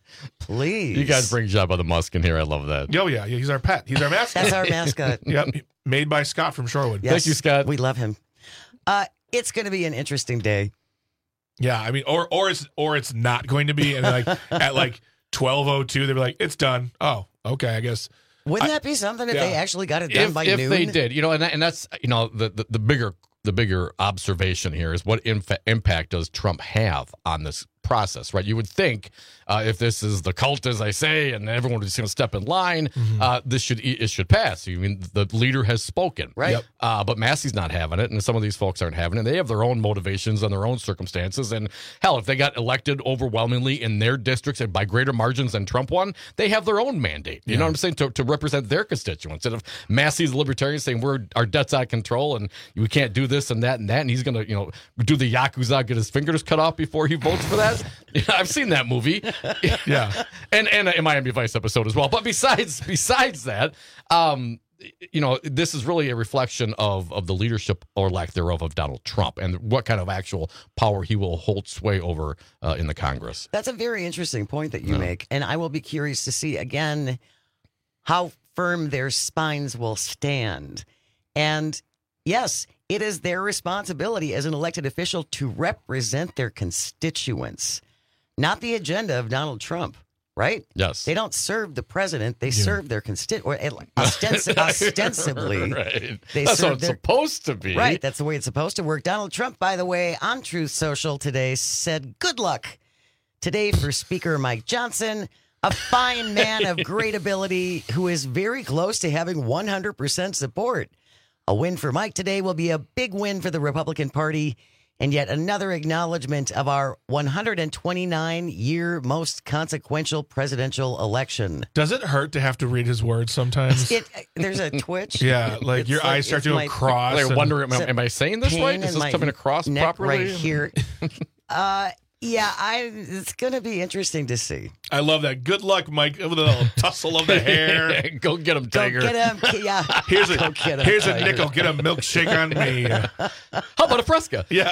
Please. you guys bring Jabba the Musk in here. I love that. Oh, yeah. He's our pet. He's our mascot. That's our mascot. Yep. Made by Scott from Shorewood. Yes, Thank you, Scott. We love him. Uh, it's going to be an interesting day. Yeah, I mean, or or it's or it's not going to be, and like at like twelve oh two, they'll be like, it's done. Oh, okay, I guess. Wouldn't I- that be something if yeah. they actually got it done if, by if noon? they did, you know, and that, and that's you know the, the the bigger the bigger observation here is what infa- impact does Trump have on this process, right? You would think uh, if this is the cult, as I say, and everyone is going to step in line, Mm-hmm. uh, this should it should pass. I mean, the leader has spoken, Right. Yep. Uh, but Massey's not having it, and some of these folks aren't having it. They have their own motivations and their own circumstances. And hell, if they got elected overwhelmingly in their districts and by greater margins than Trump won, they have their own mandate. You Yeah. know what I'm saying? To, to represent their constituents. And if Massey's a libertarian saying we're our debt's out of control and we can't do this and that and that, and he's going to you know do the yakuza, get his fingers cut off before he votes for that. I've seen that movie. Yeah. and and a Miami Vice episode as well. But besides besides that, um, you know, this is really a reflection of of the leadership or lack thereof of Donald Trump and what kind of actual power he will hold sway over uh, in the Congress. That's a very interesting point that you make. And I will be curious to see, again, how firm their spines will stand. And yes, it is their responsibility as an elected official to represent their constituents, not the agenda of Donald Trump, right? Yes. They don't serve the president. They serve their constituents. Ostens- ostensibly, Right. they That's serve what it's their- supposed to be. Right, that's the way it's supposed to work. Donald Trump, by the way, on Truth Social today said, good luck today for Speaker Mike Johnson, a fine man of great ability who is very close to having one hundred percent support. A win for Mike today will be a big win for the Republican Party and yet another acknowledgement of our one hundred twenty-nine year most consequential presidential election. Does it hurt to have to read his words sometimes? It, there's a twitch. Yeah, like It's your eyes start it's to go my- cross. They're and- wondering, am, am I saying this pain right? in Is this my coming across neck properly? right here. uh, yeah, I. It's going to be interesting to see. I love that. Good luck, Mike. With a little tussle of the hair. Go get him, Go Tiger. get him. Yeah. Here's a Go get him, here's a Tiger. nickel. Get a milkshake on me. How about a Fresca? Yeah.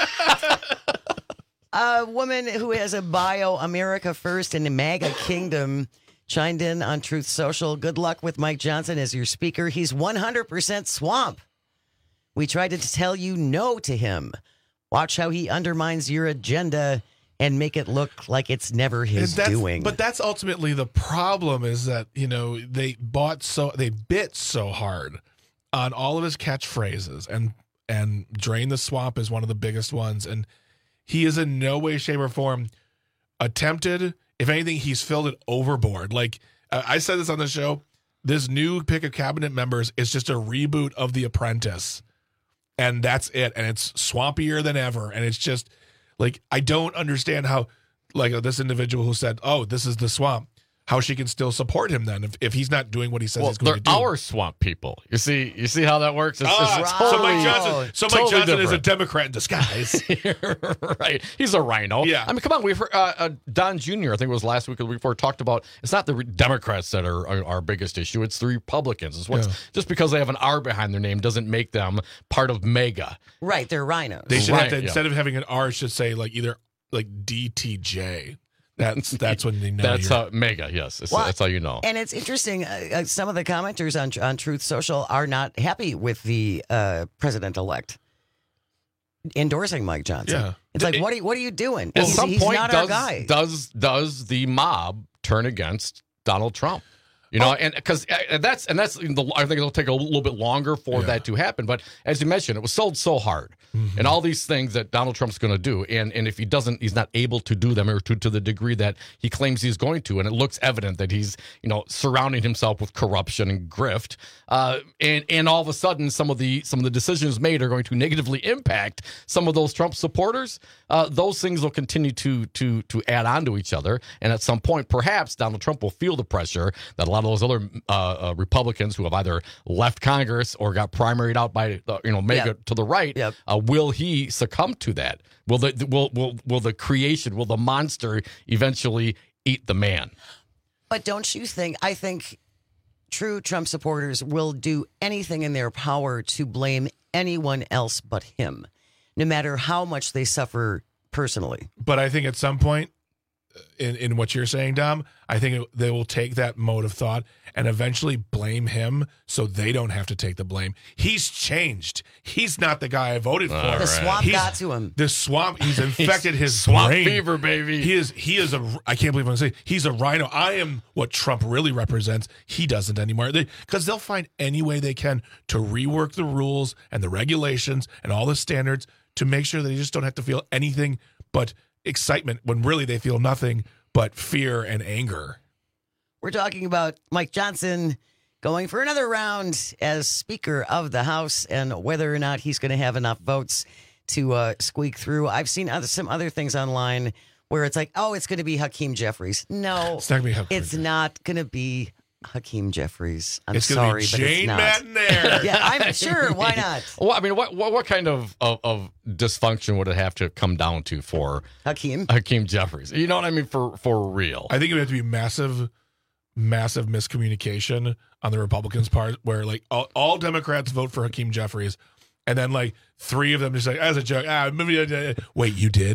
A woman who has a bio, America First and the MAGA Kingdom, chimed in on Truth Social. Good luck with Mike Johnson as your speaker. He's one hundred percent swamp. We tried to tell you no to him. Watch how he undermines your agenda and make it look like it's never his And that's- doing. But that's ultimately the problem is that, you know, they bought so they bit so hard on all of his catchphrases and and drain the swamp is one of the biggest ones. And he is in no way, shape, or form attempted. If anything, he's filled it overboard. Like uh, I said this on the show, this new pick of cabinet members is just a reboot of The Apprentice. And that's it. And it's swampier than ever. And it's just like, I don't understand how, like this individual who said, oh, this is the swamp. how she can still support him then if, if he's not doing what he says well, he's going they're to do. our swamp people. You see, you see how that works? It's, Ah, it's so totally, Mike Johnson, so totally Mike Johnson is a different. Democrat in disguise. Right. He's a rhino. Yeah. I mean, come on. We've heard, uh, uh, Don Junior, I think it was last week or the week before, talked about it's not the re- Democrats that are, are our biggest issue. It's the Republicans. It's what's, Yeah. Just because they have an R behind their name doesn't make them part of MAGA. Right, they're rhinos. They should Right, have to, yeah. instead of having an R, it should say like either like D T J. That's that's when they know. That's you're, how MAGA. Yes, it's, Well, that's how you know. And it's interesting. Uh, uh, some of the commenters on on Truth Social are not happy with the uh, president-elect endorsing Mike Johnson. Yeah. It's like, It- what are, what are you doing? At he's some he's point, not does, our guy. does does the mob turn against Donald Trump? You know, and because and that's and that's the, I think it'll take a little bit longer for Yeah. that to happen. But as you mentioned, it was sold so hard, Mm-hmm. and all these things that Donald Trump's going to do, and and if he doesn't, he's not able to do them, or to to the degree that he claims he's going to, and it looks evident that he's you know surrounding himself with corruption and grift, uh, and and all of a sudden, some of the some of the decisions made are going to negatively impact some of those Trump supporters. Uh, those things will continue to to to add on to each other, and at some point, perhaps Donald Trump will feel the pressure that a lot of those other uh, uh, Republicans who have either left Congress or got primaried out by uh, you know MAGA Yep. to the right. Yep. Uh, will he succumb to that? Will the will will will the creation, will the monster eventually eat the man? But don't you think, I think true Trump supporters will do anything in their power to blame anyone else but him, no matter how much they suffer personally. But I think at some point, in, in what you're saying, Dom, I think it, they will take that mode of thought and eventually blame him so they don't have to take the blame. He's changed. He's not the guy I voted for. All The right. swamp He's- got to him. The swamp, he's infected his Swamp brain. fever, baby. He is, he is a, I can't believe I'm going to say, he's a rhino. I am what Trump really represents. He doesn't anymore. Because they, they'll find any way they can to rework the rules and the regulations and all the standards to make sure that they just don't have to feel anything but excitement when really they feel nothing but fear and anger. We're talking about Mike Johnson going for another round as Speaker of the House and whether or not he's going to have enough votes to uh, squeak through. I've seen other, some other things online where it's like, oh, it's going to be Hakeem Jeffries. No, It's not gonna be Hakeem. it's not going to be Hakeem Jeffries. I'm It's gonna sorry, be but Jane it's not. McNair. Yeah, I'm sure. Why not? Well, I mean, what what, what kind of, of of dysfunction would it have to come down to for Hakeem? Hakeem Jeffries? You know what I mean? For for real. I think it would have to be massive, massive miscommunication on the Republicans' part, where like all, all Democrats vote for Hakeem Jeffries, and then like three of them just like as a joke. Ah, maybe I did. Wait, you did?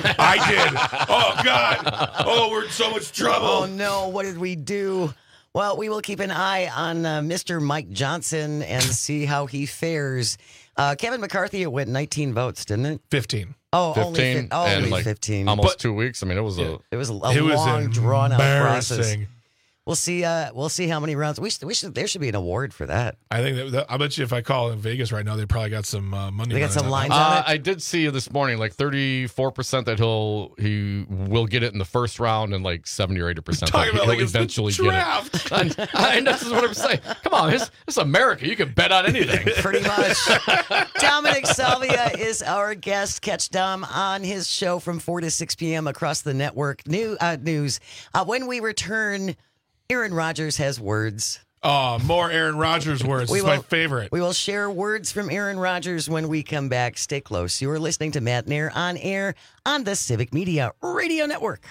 I did. Oh God! Oh, we're in so much trouble. Oh no! What did we do? Well, we will keep an eye on uh, Mister Mike Johnson and see how he fares. Uh, Kevin McCarthy, it went nineteen votes, didn't it? Fifteen. Oh, only, fifteen, fi- only and like fifteen. almost But- two weeks. I mean, it was a It was a, It was long, drawn out process. embarrassing. We'll see. Uh, we'll see how many rounds. We should, we should. There should be an award for that. I think that, that I bet you if I call in Vegas right now, they probably got some uh, money. They got running some on lines that. on Uh, it. I did see this morning, like thirty-four percent that he'll he will get it in the first round, and like seventy or eighty percent that Talking about he'll like it's the eventually get draft. it. And, and this is what I'm saying. Come on, this, this is America. You can bet on anything. Pretty much. Dominic Salvia is our guest. Catch Dom on his show from four to six p.m. across the network. New uh, news. Uh, when we return, Aaron Rodgers has words. Oh, more Aaron Rodgers words. We It's my will- favorite. We will share words from Aaron Rodgers when we come back. Stay close. You are listening to Matt Nair on air on the Civic Media Radio Network.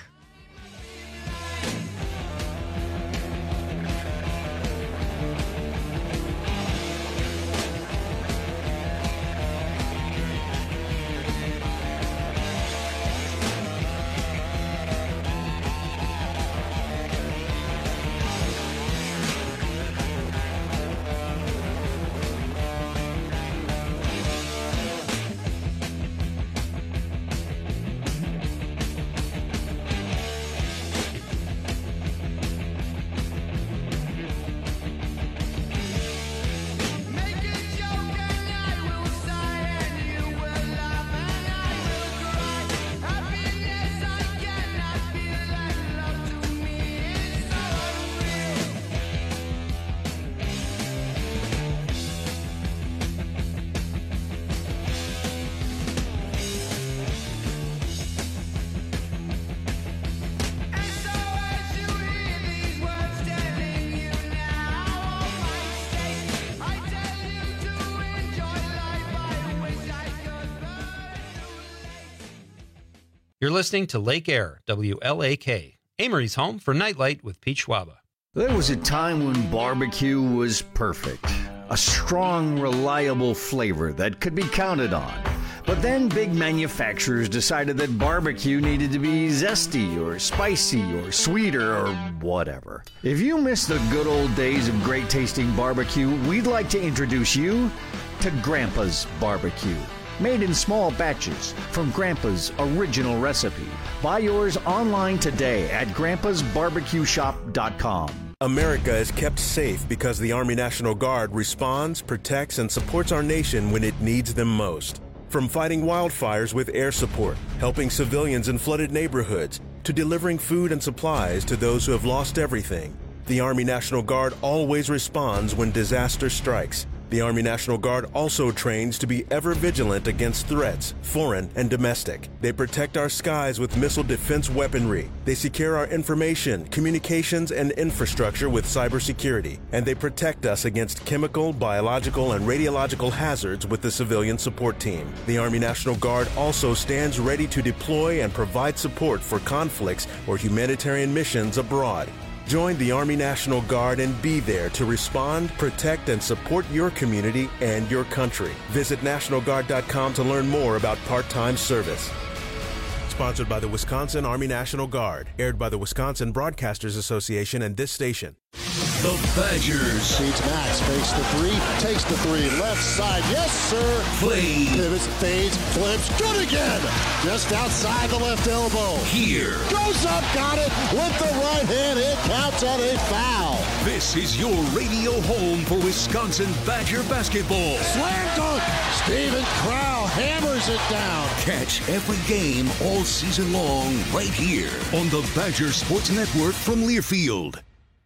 You're listening to Lake Air, W L A K, Amory's home for Nightlight with Pete Schwaba. There was a time when barbecue was perfect. A strong, reliable flavor that could be counted on. But then big manufacturers decided that barbecue needed to be zesty or spicy or sweeter or whatever. If you miss the good old days of great tasting barbecue, we'd like to introduce you to Grandpa's Barbecue. Made in small batches from Grandpa's original recipe. Buy yours online today at grandpas barbecue shop dot com. America is kept safe because the Army National Guard responds, protects, and supports our nation when it needs them most. From fighting wildfires with air support, helping civilians in flooded neighborhoods, to delivering food and supplies to those who have lost everything, the Army National Guard always responds when disaster strikes. The Army National Guard also trains to be ever vigilant against threats, foreign and domestic. They protect our skies with missile defense weaponry. They secure our information, communications, and infrastructure with cybersecurity. And they protect us against chemical, biological, and radiological hazards with the civilian support team. The Army National Guard also stands ready to deploy and provide support for conflicts or humanitarian missions abroad. Join the Army National Guard and be there to respond, protect, and support your community and your country. Visit National Guard dot com to learn more about part-time service. Sponsored by the Wisconsin Army National Guard. Aired by the Wisconsin Broadcasters Association and this station. The Badgers. Feeds Max, fakes the three, takes the three, left side, yes sir. Play. Pivots, fades, flips, good again. Just outside the left elbow. Here. Goes up, got it, with the right hand, it counts on a foul. This is your radio home for Wisconsin Badger basketball. Slam dunk, Steven Crowl hammers it down. Catch every game all season long right here on the Badger Sports Network from Learfield.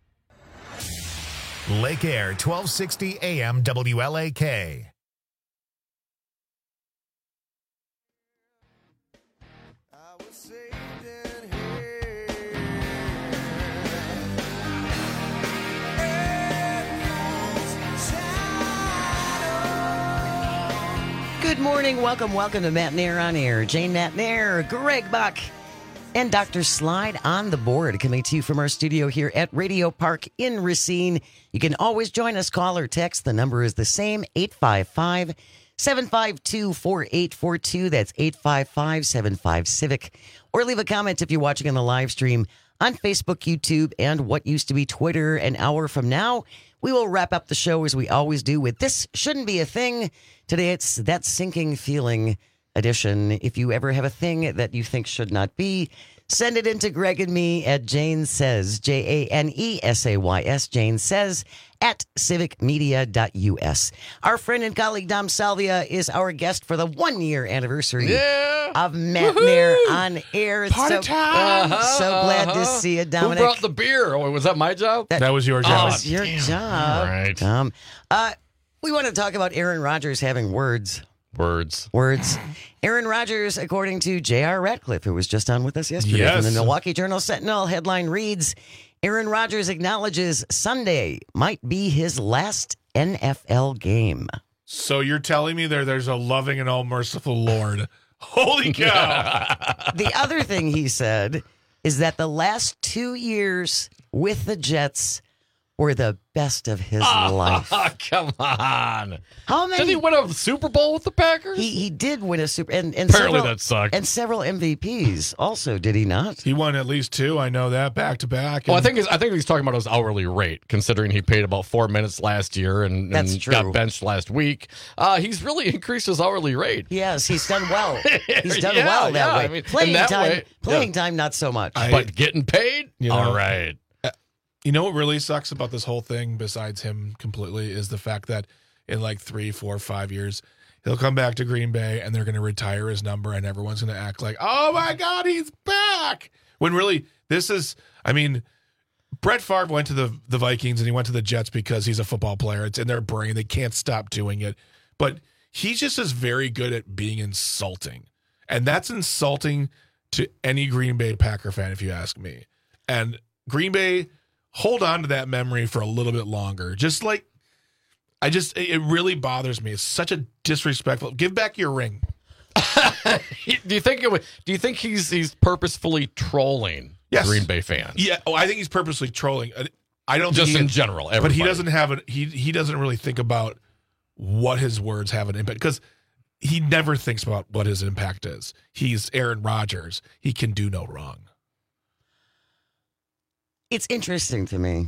Lake Air, twelve sixty A M W L A K. Good morning. Welcome, welcome to Matt Nair on Air. Jane Matt Nair, Greg Buck, and Doctor Slide on the board, coming to you from our studio here at Radio Park in Racine. You can always join us, call or text. The number is the same, eight five five, seven five two, four eight four two. That's eight five five, seven five, Civic. Or leave a comment if you're watching on the live stream on Facebook, YouTube, and what used to be Twitter. An hour from now, we will wrap up the show as we always do with This Shouldn't Be a Thing. Today, it's That Sinking Feeling edition. If you ever have a thing that you think should not be, send it in to Greg and me at Jane Says, J A N E S A Y S, Jane Says, at civic media dot U S. Our friend and colleague Dom Salvia is our guest for the one-year anniversary yeah. of Matt Nair on Air. It's Party so, time! Uh-huh, so glad uh-huh. to see you, Dominic. Who brought the beer? Oh, was that my job? That, that was your job. That was your damn. job. All right. Tom. Uh, we want to talk about Aaron Rodgers having words. Words. Words. Aaron Rodgers, according to J R Ratcliffe, who was just on with us yesterday yes. from the Milwaukee Journal Sentinel, headline reads, Aaron Rodgers acknowledges Sunday might be his last N F L game. So you're telling me there there's a loving and all merciful Lord. Holy cow. The other thing he said is that the last two years with the Jets were the best of his oh, life. Come on. How many? Did he win a Super Bowl with the Packers? He he did win a Super and, and Apparently several, that sucked. And several M V Ps also, did he not? He won at least two. I know that back to back. Well, I think I think he's talking about his hourly rate, considering he paid about four minutes last year and, That's and true. got benched last week. Uh, he's really increased his hourly rate. Yes, he's done well. He's done Yeah, well that yeah, way. I mean, playing in that time, way, playing yeah. time, not so much. I- But getting paid? You know, All right. You know what really sucks about this whole thing, besides him completely, is the fact that in like three, four, five years, he'll come back to Green Bay and they're going to retire his number and everyone's going to act like, oh my God, he's back. When really, this is, I mean, Brett Favre went to the, the Vikings and he went to the Jets because he's a football player. It's in their brain. They can't stop doing it. But he just is very good at being insulting. And that's insulting to any Green Bay Packer fan, if you ask me. And Green Bay, hold on to that memory for a little bit longer. Just like, I just, it really bothers me. It's such a disrespectful. Give back your ring. do you think it would, do you think he's he's purposefully trolling Yes. Green Bay fans? Yeah, oh, I think he's purposely trolling. I don't Just think he, in general, but everybody. he doesn't have it. He he doesn't really think about what his words have an impact because he never thinks about what his impact is. He's Aaron Rodgers. He can do no wrong. It's interesting to me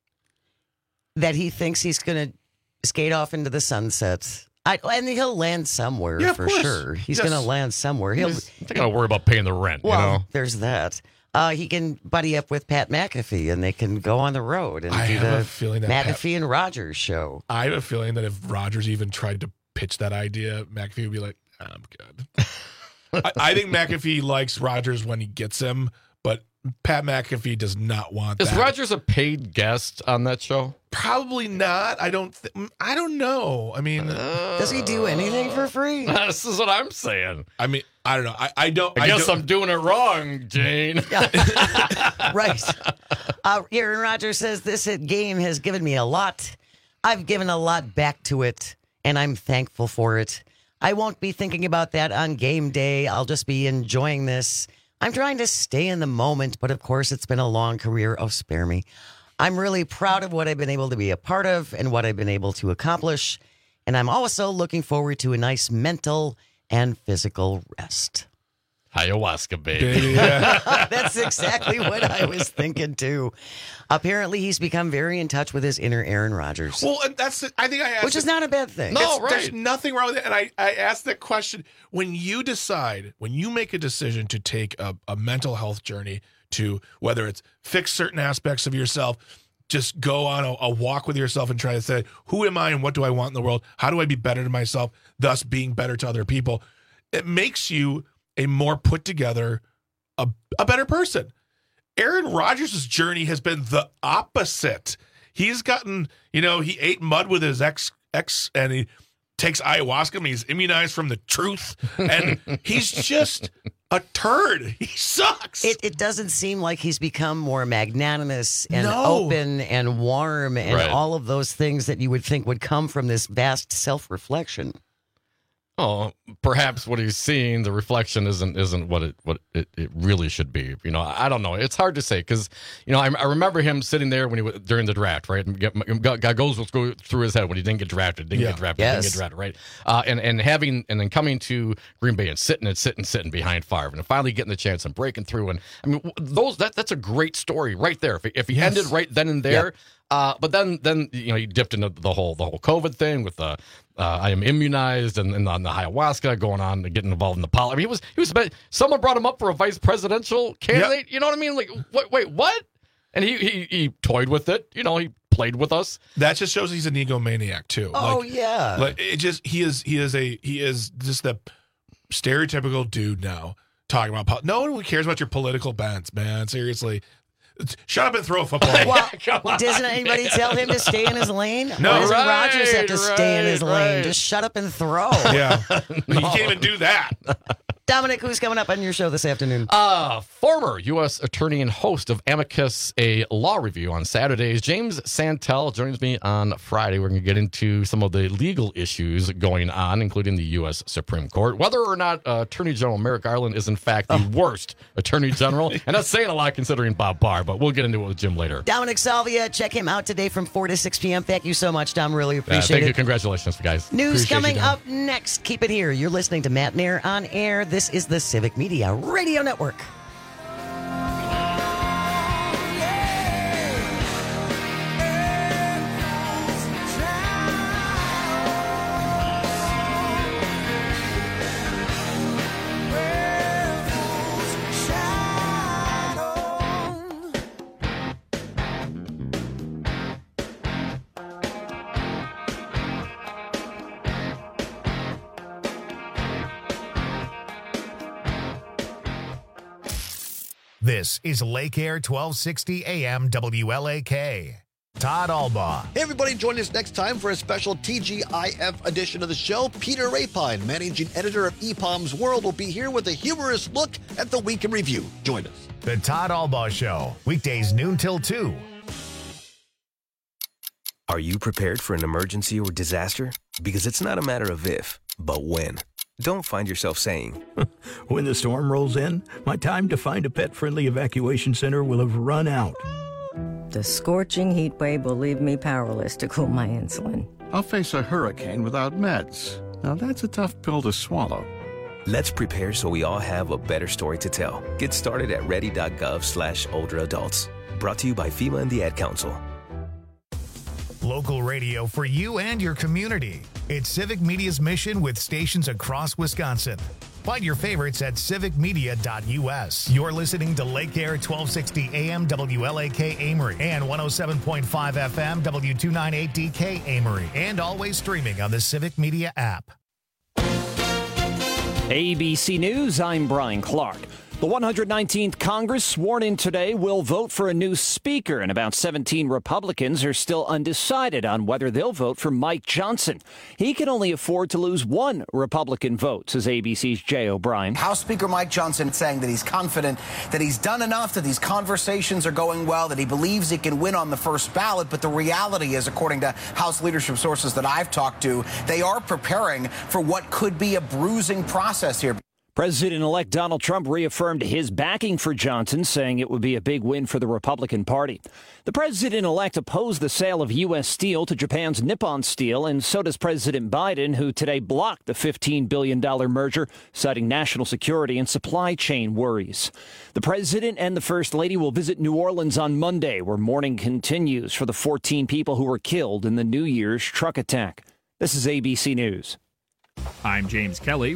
that he thinks he's going to skate off into the sunset. I, and he'll land somewhere Yeah, of for course. sure. He's Yes. going to land somewhere. He'll. He's not going to worry about paying the rent. Well, you know? there's that. Uh, he can buddy up with Pat McAfee, and they can go on the road and I do have the a feeling that Pat- McAfee and Rogers show. I have a feeling that if Rodgers even tried to pitch that idea, McAfee would be like, "I'm good." I, I think McAfee likes Rodgers when he gets him, but Pat McAfee does not want Is that. Rodgers a paid guest on that show? Probably not. I don't. Th- I don't know. I mean, Does he do anything for free? This is what I'm saying. I mean, I don't know. I, I don't. I guess don't, I'm doing it wrong, Jane. Right. Uh, Aaron Rodgers says this game has given me a lot. I've given a lot back to it, and I'm thankful for it. I won't be thinking about that on game day. I'll just be enjoying this. I'm trying to stay in the moment, but of course, it's been a long career. Oh, spare me. I'm really proud of what I've been able to be a part of and what I've been able to accomplish. And I'm also looking forward to a nice mental and physical rest. Ayahuasca, baby. Yeah. That's exactly what I was thinking, too. Apparently, he's become very in touch with his inner Aaron Rodgers. Well, and that's. The, I think I asked. Which is it- not a bad thing. No, It's- right. There's nothing wrong with it. And I, I asked that question when you decide, when you make a decision to take a, a mental health journey to whether it's fix certain aspects of yourself, just go on a, a walk with yourself and try to say, who am I and what do I want in the world? How do I be better to myself, thus being better to other people? It makes you a more put together, a, a better person. Aaron Rodgers' journey has been the opposite. He's gotten, you know, he ate mud with his ex, ex and he takes ayahuasca and he's immunized from the truth. And he's just a turd. He sucks. It, it doesn't seem like he's become more magnanimous and No. open and warm and Right. all of those things that you would think would come from this vast self-reflection. Oh, perhaps what he's seeing, the reflection isn't isn't what it what it, it really should be. You know, I don't know. It's hard to say because you know I, I remember him sitting there when he was during the draft, right? And get, God God goes what's going through his head when he didn't get drafted, didn't Yeah. get drafted, Yes. didn't get drafted, right? Uh, and and having and then coming to Green Bay and sitting and sitting sitting behind Favre and finally getting the chance and breaking through. And I mean, those that that's a great story right there. If he, if he Yes. ended right then and there. Uh, but then, then you know, he dipped into the whole the whole COVID thing with the uh, I am immunized and, and on the ayahuasca, going on and getting involved in the politics. I mean, he was he was someone brought him up for a vice presidential candidate. You know what I mean? Like, wait, wait, what? And he, he he toyed with it. You know, he played with us. That just shows he's an egomaniac too. Oh, Like, yeah. like it just he is he is a he is just the stereotypical dude now talking about pol- no one cares about your political bents, man. Seriously. Shut up and throw a football. Well, doesn't anybody tell him to stay in his lane? No. Or doesn't Right, Rodgers have to stay in his right, lane? right. Just shut up and throw. Yeah. You can't even do that. Dominic, who's coming up on your show this afternoon? Uh, former U S attorney and host of Amicus, a law review on Saturdays, James Santel joins me on Friday. We're going to get into some of the legal issues going on, including the U S Supreme Court, whether or not uh, Attorney General Merrick Garland is in fact the worst Attorney General. And that's saying a lot considering Bob Barr, but we'll get into it with Jim later. Dominic Salvia, check him out today from four to six p.m. Thank you so much, Dom. Really Uh, appreciate thank it. you. Congratulations, guys. News Appreciate you, coming Dom. up next. Keep it here. You're listening to Matt Nair on air. This is the Civic Media Radio Network. This is Lake Air twelve sixty A M W L A K. Todd Albaugh. Hey, everybody, join us next time for a special T G I F edition of the show. Peter Rapine, managing editor of E P O M's World, will be here with a humorous look at the week in review. Join us. The Todd Albaugh Show, weekdays noon till two. Are you prepared for an emergency or disaster? Because it's not a matter of if, but when. don't find yourself saying, when the storm rolls in, my time to find a pet-friendly evacuation center will have run out. The scorching heat wave will leave me powerless to cool my insulin. I'll face a hurricane without meds. Now that's a tough pill to swallow. Let's prepare so we all have a better story to tell. Get started at ready.gov slash older adults. Brought to you by FEMA and the Ad Council. Local radio for you and your community. It's Civic Media's mission with stations across Wisconsin. Find your favorites at civic media dot u s. You're listening to Lake Air twelve sixty A M W L A K Amory and one oh seven point five F M W two ninety-eight D K Amory, and always streaming on the Civic Media app. A B C News, I'm Brian Clark. The one hundred nineteenth Congress sworn in today will vote for a new speaker, and about seventeen Republicans are still undecided on whether they'll vote for Mike Johnson. He can only afford to lose one Republican vote, says A B C's Jay O'Brien. House Speaker Mike Johnson saying that he's confident that he's done enough, that these conversations are going well, that he believes he can win on the first ballot. But the reality is, according to House leadership sources that I've talked to, they are preparing for what could be a bruising process here. President-elect Donald Trump reaffirmed his backing for Johnson, saying it would be a big win for the Republican Party. The president-elect opposed the sale of U S Steel to Japan's Nippon Steel, and so does President Biden, who today blocked the fifteen billion dollars merger, citing national security and supply chain worries. The president and the First Lady will visit New Orleans on Monday, where mourning continues for the fourteen people who were killed in the New Year's truck attack. This is A B C News. I'm James Kelly.